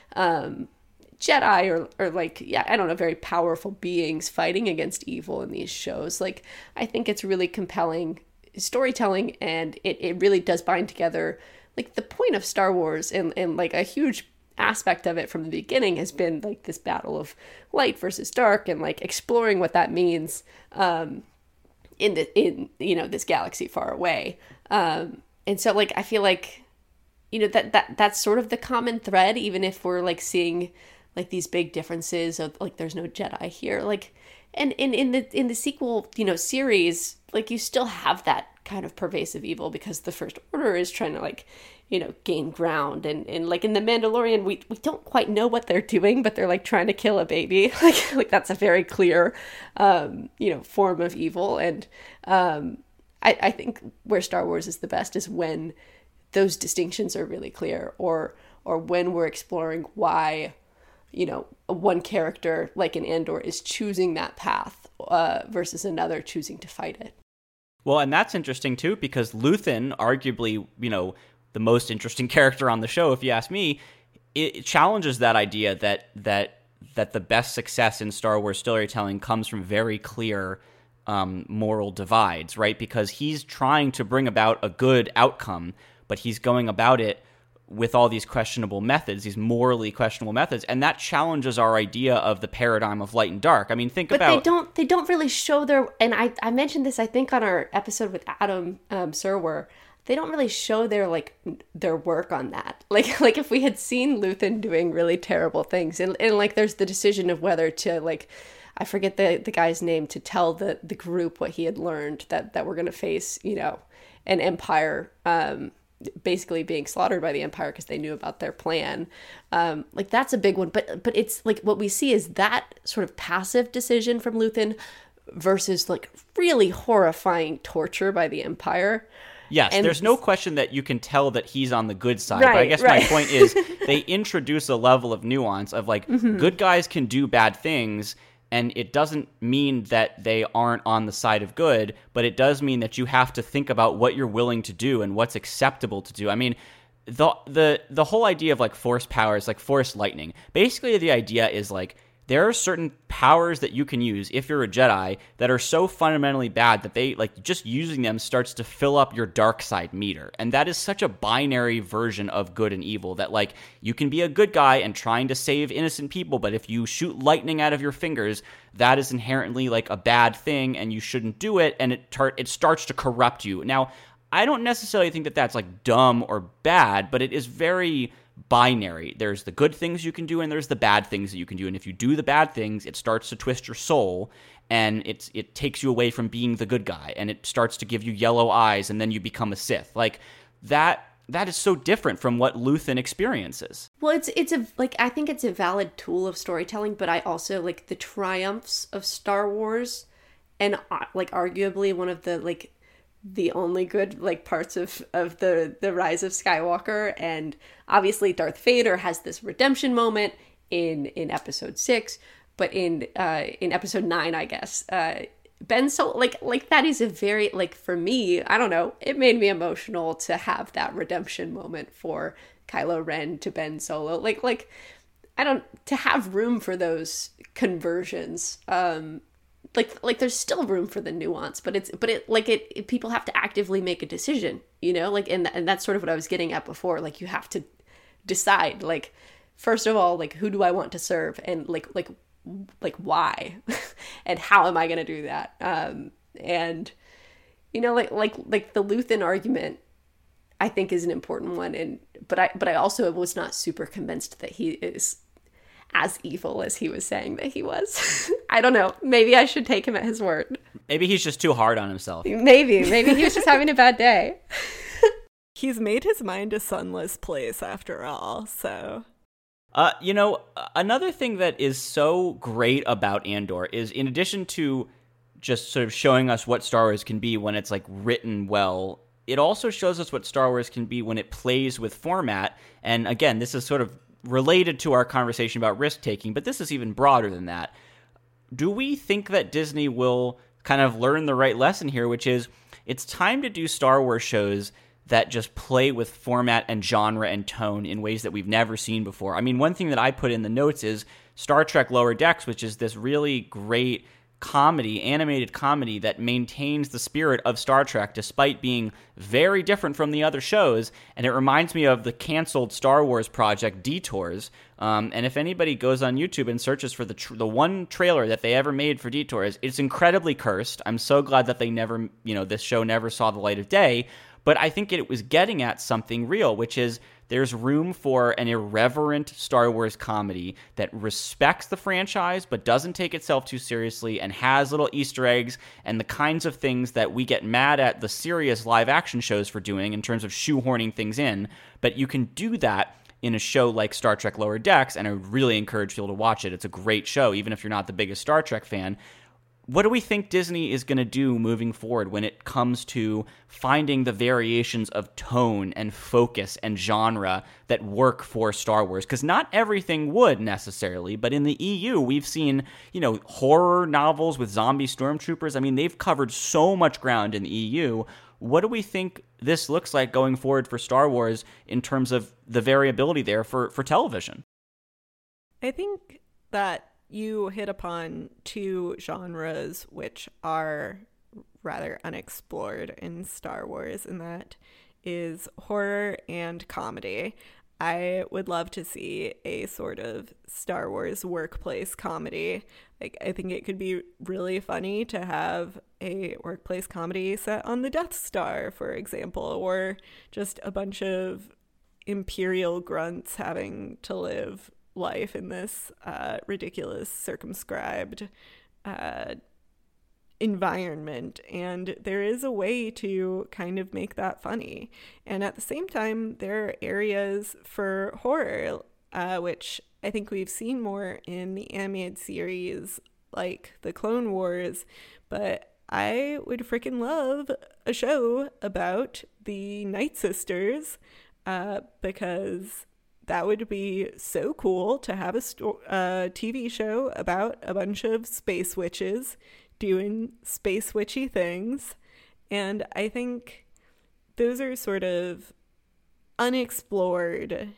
[SPEAKER 5] um, Jedi or or like yeah I don't know very powerful beings fighting against evil in these shows, like I think it's really compelling storytelling, and it it really does bind together like the point of Star Wars, and and like a huge aspect of it from the beginning has been like this battle of light versus dark, and like exploring what that means um in the in you know this galaxy far away, um and so like I feel like, you know, that that that's sort of the common thread, even if we're like seeing like these big differences of like there's no Jedi here, like and in in the in the sequel, you know, series, like you still have that kind of pervasive evil because the First Order is trying to like, you know, gain ground, and, and like in The Mandalorian, we we don't quite know what they're doing, but they're like trying to kill a baby. Like like that's a very clear, um, you know, form of evil. And um, I, I think where Star Wars is the best is when those distinctions are really clear, or or when we're exploring why, you know, one character like in Andor is choosing that path uh, versus another choosing to fight it.
[SPEAKER 3] Well, and that's interesting too, because Luthen, arguably, you know, the most interesting character on the show, if you ask me, it challenges that idea that that that the best success in Star Wars storytelling comes from very clear um, moral divides, right? Because he's trying to bring about a good outcome, but he's going about it with all these questionable methods, these morally questionable methods, and that challenges our idea of the paradigm of light and dark. I mean, think
[SPEAKER 5] but
[SPEAKER 3] about...
[SPEAKER 5] But they don't, they don't really show their... And I, I mentioned this, I think, on our episode with Adam um, Serwer. They don't really show their, like, their work on that. Like, like if we had seen Luthen doing really terrible things, and, and like, there's the decision of whether to, like... I forget the, the guy's name, to tell the, the group what he had learned, that, that we're going to face, you know, an empire... Um, basically being slaughtered by the Empire because they knew about their plan. Um, like that's a big one, but but it's like what we see is that sort of passive decision from Luthen versus like really horrifying torture by the Empire.
[SPEAKER 3] Yes,
[SPEAKER 5] and
[SPEAKER 3] there's no question that you can tell that he's on the good side.
[SPEAKER 5] Right,
[SPEAKER 3] but I guess
[SPEAKER 5] right.
[SPEAKER 3] my point is they introduce a level of nuance of like mm-hmm. good guys can do bad things, and it doesn't mean that they aren't on the side of good, but it does mean that you have to think about what you're willing to do and what's acceptable to do. I mean, the the the whole idea of like force powers, like force lightning, basically the idea is like there are certain powers that you can use if you're a Jedi that are so fundamentally bad that they like just using them starts to fill up your dark side meter. And that is such a binary version of good and evil that like you can be a good guy and trying to save innocent people, but if you shoot lightning out of your fingers, that is inherently like a bad thing and you shouldn't do it, and it tar- it starts to corrupt you. Now, I don't necessarily think that that's like dumb or bad, but it is very binary. There's the good things you can do and there's the bad things that you can do. And if you do the bad things, it starts to twist your soul and it's it takes you away from being the good guy and it starts to give you yellow eyes and then you become a Sith. Like that that is so different from what Luthen experiences.
[SPEAKER 5] Well, it's it's a like I think it's a valid tool of storytelling, but I also like the triumphs of Star Wars and uh, like arguably one of the like the only good like parts of of the the Rise of Skywalker, and obviously Darth Vader has this redemption moment in in episode six, but in uh in episode nine, I guess uh Ben Solo, like like that is a very like for me, I don't know, it made me emotional to have that redemption moment for Kylo Ren to Ben Solo, like like I don't to have room for those conversions. um Like, like there's still room for the nuance, but it's, but it, like it, it, people have to actively make a decision, you know, like, and, and that's sort of what I was getting at before. Like, you have to decide, like, first of all, like, who do I want to serve? And like, like, like, why? And how am I going to do that? Um, and, you know, like, like, like the Luthen argument, I think is an important one. And, but I, but I also was not super convinced that he is as evil as he was saying that he was. I don't know. Maybe I should take him at his word.
[SPEAKER 3] Maybe he's just too hard on himself.
[SPEAKER 5] Maybe. Maybe he was just having a bad day.
[SPEAKER 4] He's made his mind a sunless place after all, so...
[SPEAKER 3] Uh, you know, another thing that is so great about Andor is in addition to just sort of showing us what Star Wars can be when it's, like, written well, it also shows us what Star Wars can be when it plays with format. And again, this is sort of related to our conversation about risk-taking, but this is even broader than that. Do we think that Disney will kind of learn the right lesson here, which is it's time to do Star Wars shows that just play with format and genre and tone in ways that we've never seen before? I mean, one thing that I put in the notes is Star Trek Lower Decks, which is this really great comedy, animated comedy that maintains the spirit of Star Trek despite being very different from the other shows. And it reminds me of the canceled Star Wars project Detours. Um, and if anybody goes on YouTube and searches for the tr- the one trailer that they ever made for Detours, it's incredibly cursed. I'm so glad that they never, you know, this show never saw the light of day. But I think it was getting at something real, which is there's room for an irreverent Star Wars comedy that respects the franchise but doesn't take itself too seriously and has little Easter eggs and the kinds of things that we get mad at the serious live-action shows for doing in terms of shoehorning things in. But you can do that in a show like Star Trek Lower Decks, and I would really encourage people to watch it. It's a great show, even if you're not the biggest Star Trek fan. what do we think Disney is going to do moving forward when it comes to finding the variations of tone and focus and genre that work for Star Wars? Because not everything would necessarily, but in the E U, we've seen, you know, horror novels with zombie stormtroopers. I mean, they've covered so much ground in the E U. What do we think this looks like going forward for Star Wars in terms of the variability there for, for television?
[SPEAKER 4] I think that you hit upon two genres which are rather unexplored in Star Wars, and that is horror and comedy. I would love to see a sort of Star Wars workplace comedy. Like, I think it could be really funny to have a workplace comedy set on the Death Star, for example, or just a bunch of Imperial grunts having to live life in this uh, ridiculous, circumscribed uh, environment. And there is a way to kind of make that funny. And at the same time, there are areas for horror, uh, which I think we've seen more in the animated series like the Clone Wars. But I would freaking love a show about the Night Sisters uh, because that would be so cool to have a sto- uh, T V show about a bunch of space witches doing space witchy things. And I think those are sort of unexplored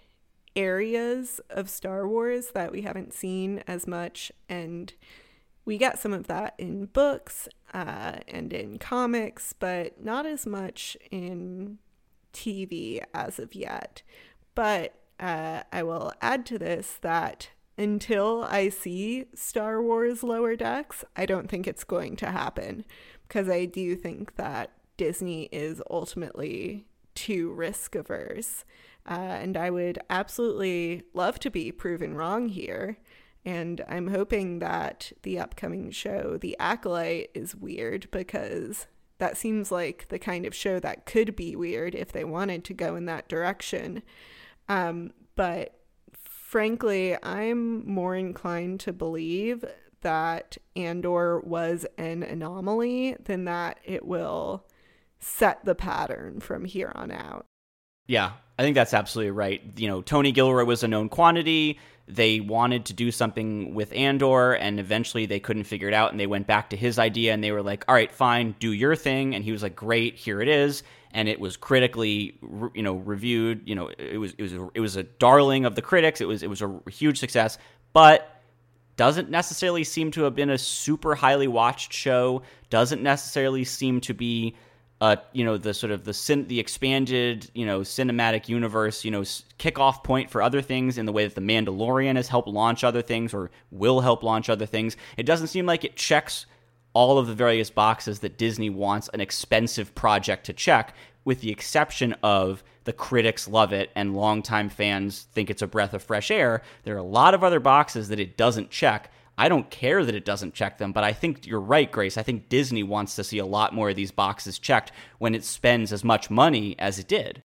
[SPEAKER 4] areas of Star Wars that we haven't seen as much. And we get some of that in books uh, and in comics, but not as much in T V as of yet. But Uh, I will add to this that until I see Star Wars Lower Decks, I don't think it's going to happen, because I do think that Disney is ultimately too risk averse. Uh, and I would absolutely love to be proven wrong here. And I'm hoping that the upcoming show, The Acolyte, is weird, because that seems like the kind of show that could be weird if they wanted to go in that direction. Um, but frankly, I'm more inclined to believe that Andor was an anomaly than that it will set the pattern from here on out.
[SPEAKER 3] Yeah, I think that's absolutely right. You know, Tony Gilroy was a known quantity. They wanted to do something with Andor, and eventually they couldn't figure it out, and they went back to his idea, and they were like, all right, fine, do your thing. And he was like, great, here it is. And it was critically, you know, reviewed. You know, it was it was a, it was a darling of the critics. It was it was a huge success, but doesn't necessarily seem to have been a super highly watched show. Doesn't necessarily seem to be, uh, you know, the sort of the cin- the expanded, you know, cinematic universe, you know, kickoff point for other things in the way that The Mandalorian has helped launch other things or will help launch other things. It doesn't seem like it checks all of the various boxes that Disney wants an expensive project to check, with the exception of the critics love it and longtime fans think it's a breath of fresh air. There are a lot of other boxes that it doesn't check. I don't care that it doesn't check them, but I think you're right, Grace. I think Disney wants to see a lot more of these boxes checked when it spends as much money as it did.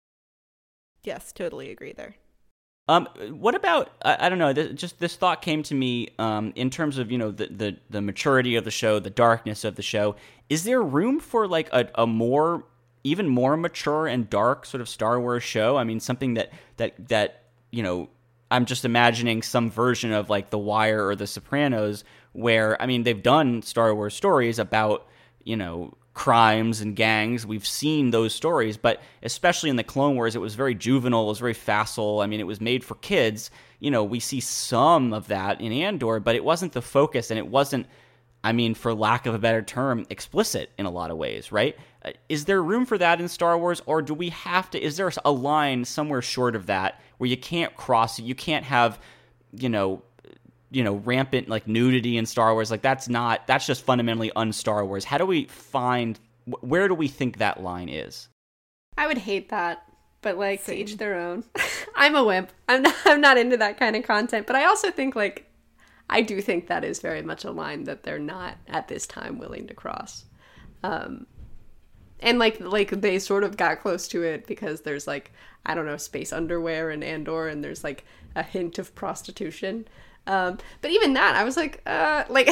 [SPEAKER 4] Yes, totally agree there.
[SPEAKER 3] Um, what about, I, I don't know, th- just this thought came to me um, in terms of, you know, the, the, the maturity of the show, the darkness of the show. Is there room for like a, a more, even more mature and dark sort of Star Wars show? I mean, something that, that, that, you know, I'm just imagining some version of like The Wire or The Sopranos where, I mean, they've done Star Wars stories about, you know, crimes and gangs. We've seen those stories, but especially in the Clone Wars, it was very juvenile, it was very facile. I mean, it was made for kids. You know, we see some of that in Andor, but it wasn't the focus, and it wasn't, I mean, for lack of a better term, explicit in a lot of ways, right? Uh, is there room for that in Star Wars, or do we have to, is there a line somewhere short of that where you can't cross it, you can't have, you know, you know, rampant like nudity in Star Wars? Like that's not, that's just fundamentally un-Star Wars. How do we find, where do we think that line is?
[SPEAKER 5] I would hate that, but like
[SPEAKER 4] Same.
[SPEAKER 5] to each their own. I'm a wimp. I'm not, I'm not into that kind of content, but I also think like, I do think that is very much a line that they're not at this time willing to cross. Um, and like, like they sort of got close to it because there's like, I don't know, space underwear in Andor, and there's like a hint of prostitution. Um, but even that, I was like, uh, like,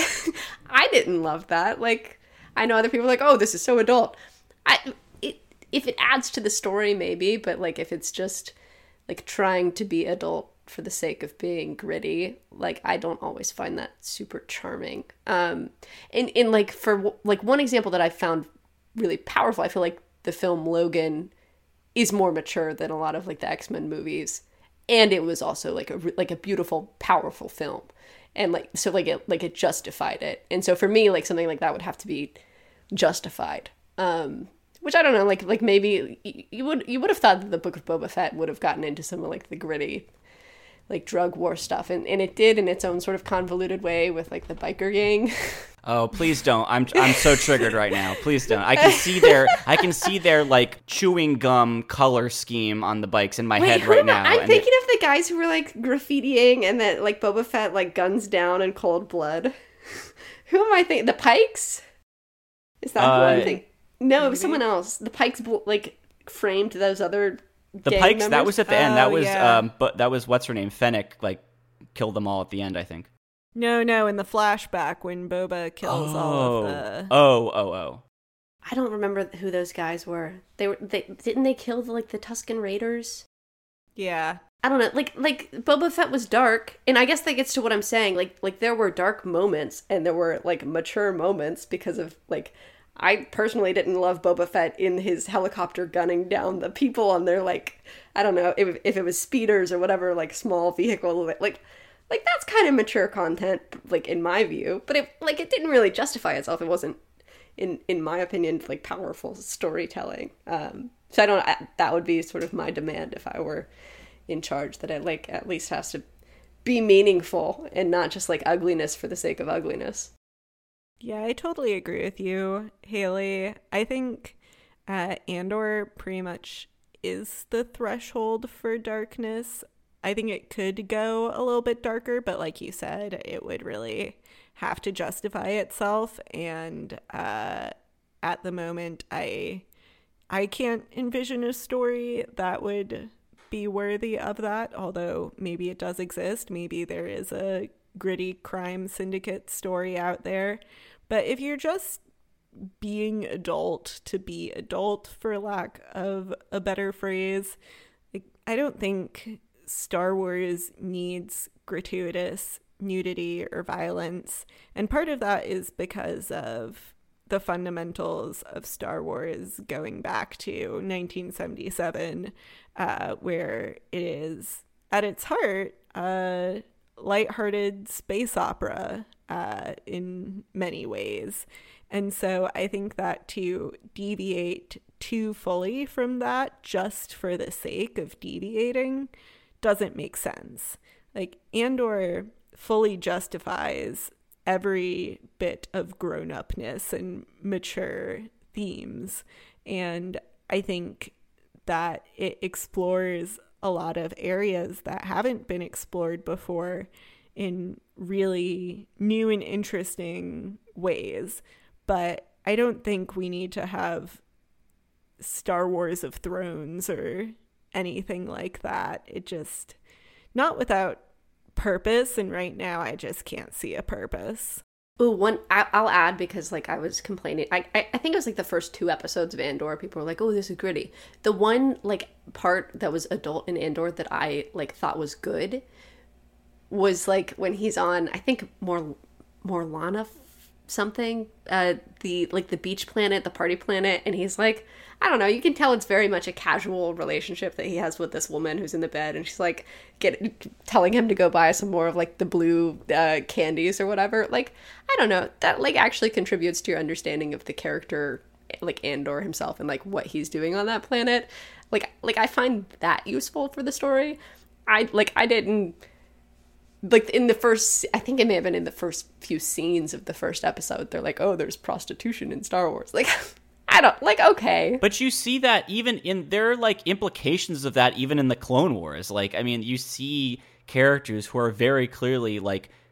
[SPEAKER 5] I didn't love that. Like, I know other people are like, oh, this is so adult. I, it, if it adds to the story, maybe, but like, if it's just like trying to be adult for the sake of being gritty, like, I don't always find that super charming. Um, and, and like, for like one example that I found really powerful, I feel like the film Logan is more mature than a lot of like the X-Men movies. And it was also like a like a beautiful, powerful film, and like so like it like it justified it. And so for me, like something like that would have to be justified. Um, which I don't know, like like maybe you, you would you would have thought that the Book of Boba Fett would have gotten into some of like the gritty, like drug war stuff, and and it did in its own sort of convoluted way with like the biker gang.
[SPEAKER 3] Oh, please don't. I'm I'm so triggered right now. Please don't. I can see their I can see their like chewing gum color scheme on the bikes in my
[SPEAKER 5] Wait,
[SPEAKER 3] head right now.
[SPEAKER 5] I'm thinking it, of the guys who were like graffitiing and that like Boba Fett like guns down in cold blood. Who am I thinking? The Pikes? Is that
[SPEAKER 3] uh,
[SPEAKER 5] who I'm thinking? No, it was someone else. The Pikes like framed those other
[SPEAKER 3] The
[SPEAKER 5] gang
[SPEAKER 3] Pikes,
[SPEAKER 5] members.
[SPEAKER 3] that was at the end. That
[SPEAKER 4] Oh,
[SPEAKER 3] was
[SPEAKER 4] yeah.
[SPEAKER 3] um but that was what's her name? Fennec like killed them all at the end, I think.
[SPEAKER 4] No, no, in the flashback when Boba kills all of the...
[SPEAKER 3] Oh, oh, oh.
[SPEAKER 5] I don't remember who those guys were. They were they didn't they kill the, like the Tusken Raiders?
[SPEAKER 4] Yeah.
[SPEAKER 5] I don't know. Like like Boba Fett was dark, and I guess that gets to what I'm saying. Like like there were dark moments and there were like mature moments because of like I personally didn't love Boba Fett in his helicopter gunning down the people on their like I don't know if if it was speeders or whatever like small vehicle like like that's kind of mature content like in my view, but it like it didn't really justify itself. It wasn't in in my opinion like powerful storytelling. Um, so I don't I, that would be sort of my demand if I were in charge, that it like at least has to be meaningful and not just like ugliness for the sake of ugliness.
[SPEAKER 4] Yeah, I totally agree with you, Haley. I think uh, Andor pretty much is the threshold for darkness. I think it could go a little bit darker, but like you said, it would really have to justify itself. And uh, at the moment, I I can't envision a story that would be worthy of that, although maybe it does exist. Maybe there is a gritty crime syndicate story out there. But if you're just being adult to be adult, for lack of a better phrase, like, I don't think Star Wars needs gratuitous nudity or violence. And part of that is because of the fundamentals of Star Wars going back to nineteen seventy-seven, uh, where it is, at its heart, a lighthearted space opera uh, in many ways. And so I think that to deviate too fully from that just for the sake of deviating doesn't make sense. Like, Andor fully justifies every bit of grown-upness and mature themes. And I think that it explores a lot of areas that haven't been explored before in really new and interesting ways. But I don't think we need to have Star Wars of Thrones or anything like that. It just, not without purpose, and right now I just can't see a purpose.
[SPEAKER 5] Ooh, one I, I'll add, because like I was complaining. I, I I think it was like the first two episodes of Andor. People were like, "Oh, this is gritty." The one like part that was adult in Andor that I like thought was good was like when he's on, I think more Morlana something, uh, the like the beach planet, the party planet, and he's like, I don't know, you can tell it's very much a casual relationship that he has with this woman who's in the bed, and she's like get telling him to go buy some more of like the blue uh, candies or whatever. Like, I don't know, that like actually contributes to your understanding of the character, like Andor himself, and like what he's doing on that planet. Like, like I find that useful for the story. I like I didn't. Like, in the first, I think it may have been in the first few scenes of the first episode, they're like, oh, there's prostitution in Star Wars. Like, I don't, like, okay.
[SPEAKER 3] But you see that even in, there are, like, implications of that even in the Clone Wars. Like, I mean, you see characters who are very clearly, like,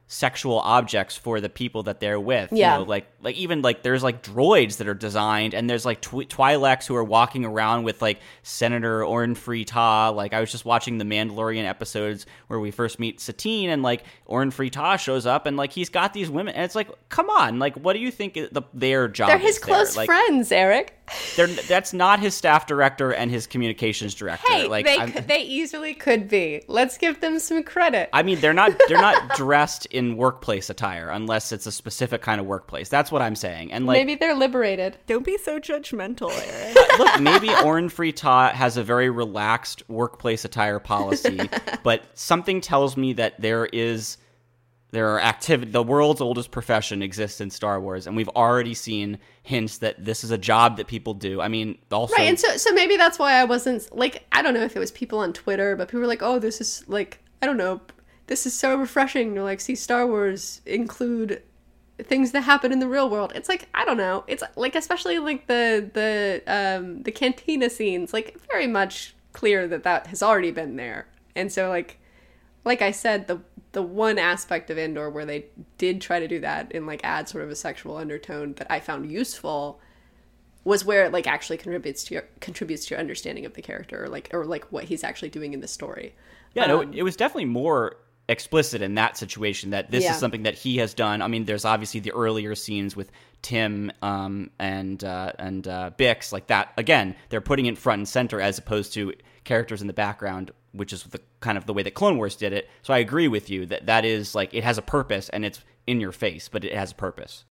[SPEAKER 3] sexual objects for the people that they're with.
[SPEAKER 5] Yeah.
[SPEAKER 3] You know, like like even like there's like droids that are designed, and there's like tw- Twi'leks who are walking around with like Senator Orn Free Taa. Like I was just watching the Mandalorian episodes where we first meet Satine, and like Orn Free Taa shows up, and like he's got these women, and it's like, come on, like what do you think the, their job
[SPEAKER 5] They're
[SPEAKER 3] is
[SPEAKER 5] his close
[SPEAKER 3] there? Like,
[SPEAKER 5] friends, Eric.
[SPEAKER 3] they're, that's not his staff director and his communications director.
[SPEAKER 5] Hey,
[SPEAKER 3] like
[SPEAKER 5] they
[SPEAKER 3] I'm-
[SPEAKER 5] could, they easily could be. Let's give them some credit.
[SPEAKER 3] I mean, they're not they're not dressed in workplace attire unless it's a specific kind of workplace. That's what I'm saying. And like,
[SPEAKER 5] Maybe they're liberated.
[SPEAKER 4] Don't be so judgmental, Eric.
[SPEAKER 3] look, maybe Orn Free Taa has a very relaxed workplace attire policy, but something tells me that there is there are activity. The world's oldest profession exists in Star Wars, and we've already seen hints that this is a job that people do. I mean, also
[SPEAKER 5] Right, and so so maybe that's why I wasn't like, I don't know if it was people on Twitter, but people were like, "Oh, this is like, I don't know, this is so refreshing to like see Star Wars include things that happen in the real world." It's like, I don't know. It's like, especially like the the um the cantina scenes, like very much clear that that has already been there. And so like like I said, the the one aspect of Andor where they did try to do that and like add sort of a sexual undertone that I found useful was where it like actually contributes to your contributes to your understanding of the character, or like or like what he's actually doing in the story.
[SPEAKER 3] yeah, no,
[SPEAKER 5] Um,
[SPEAKER 3] it was definitely more explicit in that situation that this
[SPEAKER 5] Yeah.
[SPEAKER 3] is something that he has done. I mean, there's obviously the earlier scenes with Tim um, and uh, and uh, Bix, like that. Again, they're putting it front and center as opposed to characters in the background, which is the kind of the way that Clone Wars did it. So I agree with you that that is like, it has a purpose and it's in your face, but it has a purpose.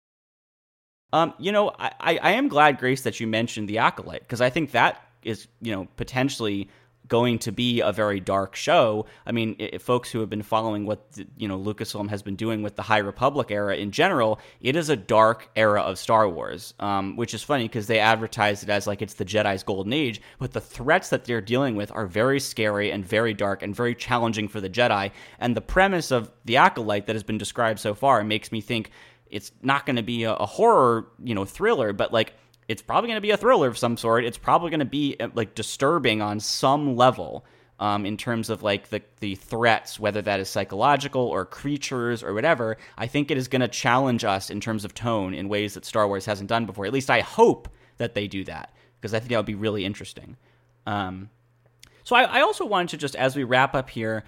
[SPEAKER 3] Um, you know, I, I, I am glad, Grace, that you mentioned The Acolyte, because I think that is, you know, potentially going to be a very dark show. I mean, if folks who have been following what, you know, Lucasfilm has been doing with the High Republic era in general, it is a dark era of Star Wars, um, which is funny because they advertise it as like it's the Jedi's golden age, but the threats that they're dealing with are very scary and very dark and very challenging for the Jedi. And the premise of The Acolyte that has been described so far makes me think it's not going to be a, a horror, you know, thriller, but like, it's probably going to be a thriller of some sort. It's probably going to be like disturbing on some level um, in terms of like the, the threats, whether that is psychological or creatures or whatever. I think it is going to challenge us in terms of tone in ways that Star Wars hasn't done before. At least I hope that they do that, because I think that would be really interesting. Um, so I, I also wanted to just, as we wrap up here,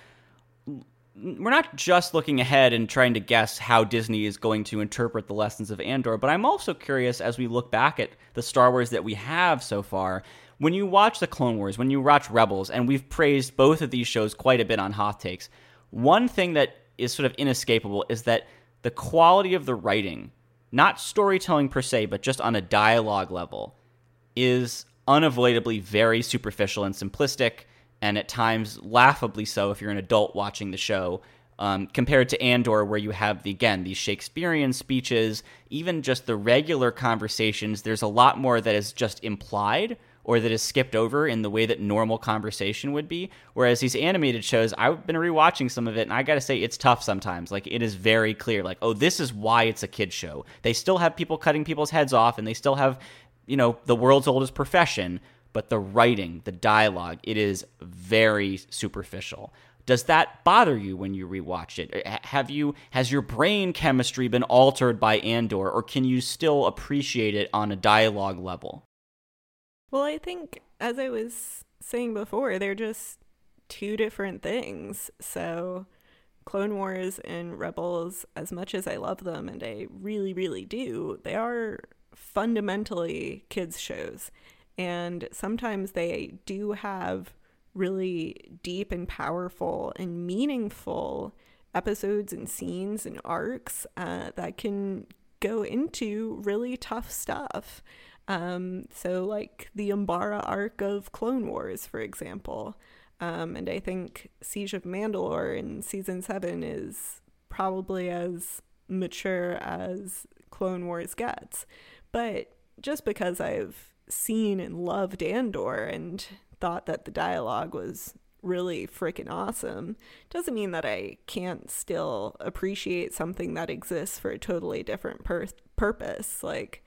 [SPEAKER 3] we're not just looking ahead and trying to guess how Disney is going to interpret the lessons of Andor, but I'm also curious as we look back at the Star Wars that we have so far. When you watch the Clone Wars, when you watch Rebels, and we've praised both of these shows quite a bit on Hot Takes, one thing that is sort of inescapable is that the quality of the writing, not storytelling per se, but just on a dialogue level, is unavoidably very superficial and simplistic, and at times laughably so if you're an adult watching the show, um, compared to Andor, where you have, the again, these Shakespearean speeches, even just the regular conversations. There's a lot more that is just implied or that is skipped over in the way that normal conversation would be. Whereas these animated shows, I've been rewatching some of it, and I gotta say, it's tough sometimes. Like, it is very clear, like, oh, this is why it's a kid's show. They still have people cutting people's heads off, and they still have, you know, the world's oldest profession, but the writing, the dialogue, it is very superficial. Does that bother you when you rewatch it? Have you, has your brain chemistry been altered by Andor, or can you still appreciate it on a dialogue level?
[SPEAKER 4] Well, I think, as I was saying before, they're just two different things. So Clone Wars and Rebels, as much as I love them, and I really, really do, they are fundamentally kids' shows. And sometimes they do have really deep and powerful and meaningful episodes and scenes and arcs uh, that can go into really tough stuff. Um, so like the Umbara arc of Clone Wars, for example. Um, and I think Siege of Mandalore in season seven is probably as mature as Clone Wars gets. But just because I've seen and loved Andor and thought that the dialogue was really freaking awesome doesn't mean that I can't still appreciate something that exists for a totally different pur- purpose. Like,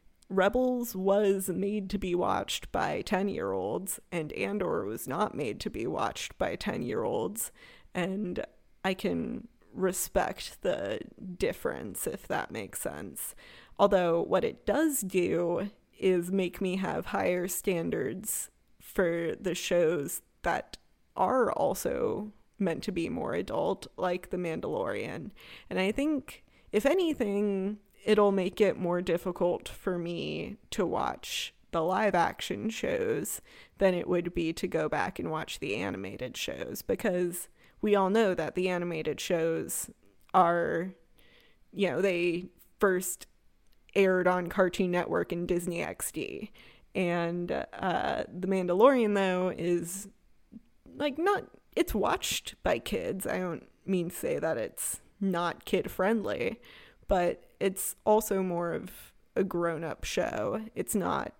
[SPEAKER 4] Rebels was made to be watched by ten-year-olds, and Andor was not made to be watched by ten-year-olds. And I can respect the difference, if that makes sense. Although what it does do is make me have higher standards for the shows that are also meant to be more adult, like The Mandalorian. And I think, if anything, it'll make it more difficult for me to watch the live action shows than it would be to go back and watch the animated shows, because we all know that the animated shows are, you know, they first aired on Cartoon Network and Disney X D. And uh, The Mandalorian, though, is, like, not, it's watched by kids. I don't mean to say that it's not kid-friendly, but it's also more of a grown-up show. It's not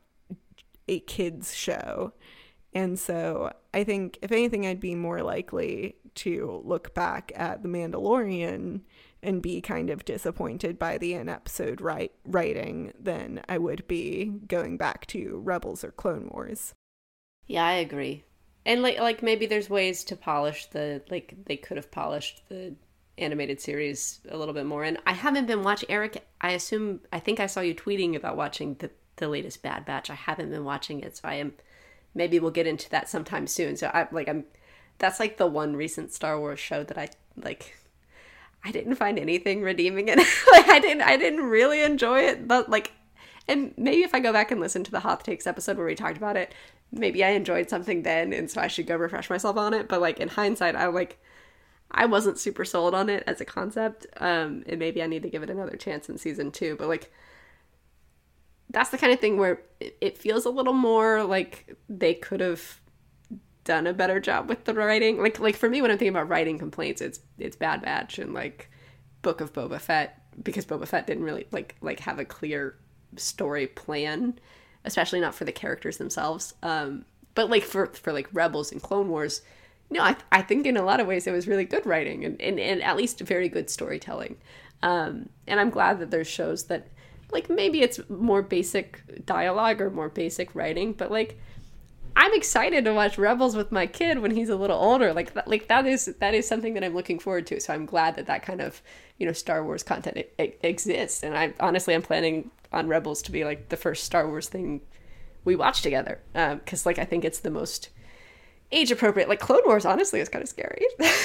[SPEAKER 4] a kids show. And so I think, if anything, I'd be more likely to look back at The Mandalorian and be kind of disappointed by the in-episode write- writing than I would be going back to Rebels or Clone Wars.
[SPEAKER 5] Yeah, I agree. And like like maybe there's ways to polish the, like they could have polished the animated series a little bit more. And I haven't been watching, Eric, I assume, I think I saw you tweeting about watching the, the latest Bad Batch. I haven't been watching it, so I am, maybe we'll get into that sometime soon. So I like, I'm, that's like the one recent Star Wars show that I, like, I didn't find anything redeeming in it. Like, I didn't, I didn't really enjoy it, but like, and maybe if I go back and listen to the Hoth Takes episode where we talked about it, maybe I enjoyed something then, and so I should go refresh myself on it. But like in hindsight, I like, I wasn't super sold on it as a concept, um, and maybe I need to give it another chance in season two. But like, that's the kind of thing where it, it feels a little more like they could have done a better job with the writing. Like, like for me, when I'm thinking about writing complaints, it's it's Bad Batch and like Book of Boba Fett, because Boba Fett didn't really like like have a clear story plan, especially not for the characters themselves. Um, but like for for like Rebels and Clone Wars, no, I I think in a lot of ways it was really good writing and and, and at least very good storytelling. Um, and I'm glad that there's shows that like maybe it's more basic dialogue or more basic writing, but like, I'm excited to watch Rebels with my kid when he's a little older. Like that, like that is that is something that I'm looking forward to. So I'm glad that that kind of, you know, Star Wars content it, it exists. And I honestly, I'm planning on Rebels to be like the first Star Wars thing we watch together. Um, because like I think it's the most age appropriate. Like Clone Wars, honestly, is kind of scary.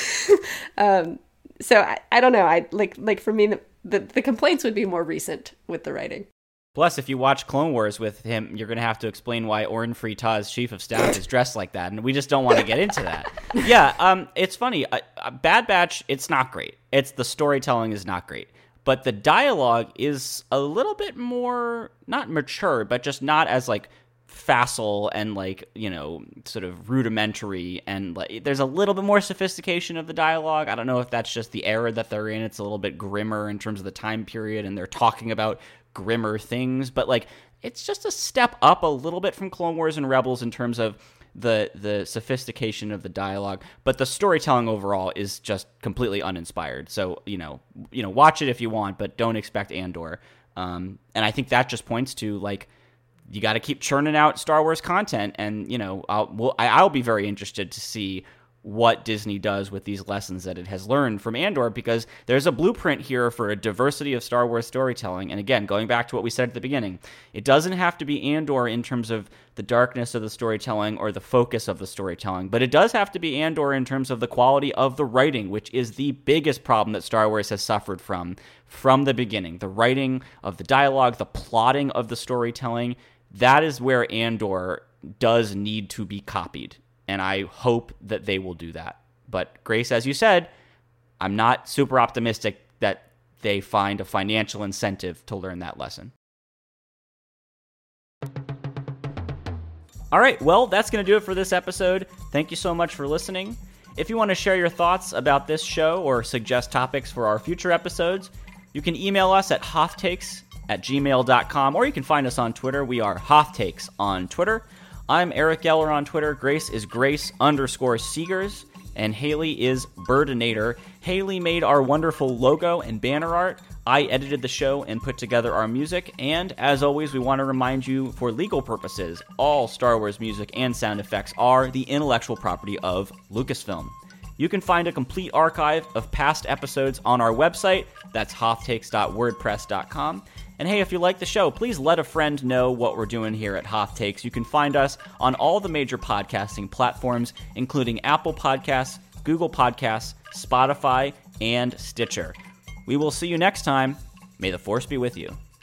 [SPEAKER 5] um, so I, I don't know. I like like for me, the, the the complaints would be more recent with the writing.
[SPEAKER 3] Plus, if you watch Clone Wars with him, you're going to have to explain why Orn Free Taa's chief of staff is dressed like that, and we just don't want to get into that. Yeah, um, it's funny. Uh, Bad Batch, it's not great. It's the storytelling is not great. But the dialogue is a little bit more, not mature, but just not as, like, facile and, like, you know, sort of rudimentary. And like, there's a little bit more sophistication of the dialogue. I don't know if that's just the era that they're in. It's a little bit grimmer in terms of the time period, and they're talking about grimmer things, but like it's just a step up a little bit from Clone Wars and Rebels in terms of the the sophistication of the dialogue, but the storytelling overall is just completely uninspired. So you know you know watch it if you want, but don't expect Andor. Um, and I think that just points to like you got to keep churning out Star Wars content, and you know I'll we'll, I, I'll be very interested to see what Disney does with these lessons that it has learned from Andor, because there's a blueprint here for a diversity of Star Wars storytelling. And again, going back to what we said at the beginning, it doesn't have to be Andor in terms of the darkness of the storytelling or the focus of the storytelling, but it does have to be Andor in terms of the quality of the writing, which is the biggest problem that Star Wars has suffered from from the beginning. The writing of the dialogue, the plotting of the storytelling, that is where Andor does need to be copied. And I hope that they will do that. But Grace, as you said, I'm not super optimistic that they find a financial incentive to learn that lesson. All right, well, that's going to do it for this episode. Thank you so much for listening. If you want to share your thoughts about this show or suggest topics for our future episodes, you can email us at hothtakes at gmail dot com, or you can find us on Twitter. We are hothtakes on Twitter. I'm Eric Geller on Twitter. Grace is Grace underscore Seegers, and Haley is Birdinator. Haley made our wonderful logo and banner art. I edited the show and put together our music. And as always, we want to remind you, for legal purposes, all Star Wars music and sound effects are the intellectual property of Lucasfilm. You can find a complete archive of past episodes on our website. That's hoff takes dot wordpress dot com. And hey, if you like the show, please let a friend know what we're doing here at Hoff Takes. You can find us on all the major podcasting platforms, including Apple Podcasts, Google Podcasts, Spotify, and Stitcher. We will see you next time. May the Force be with you.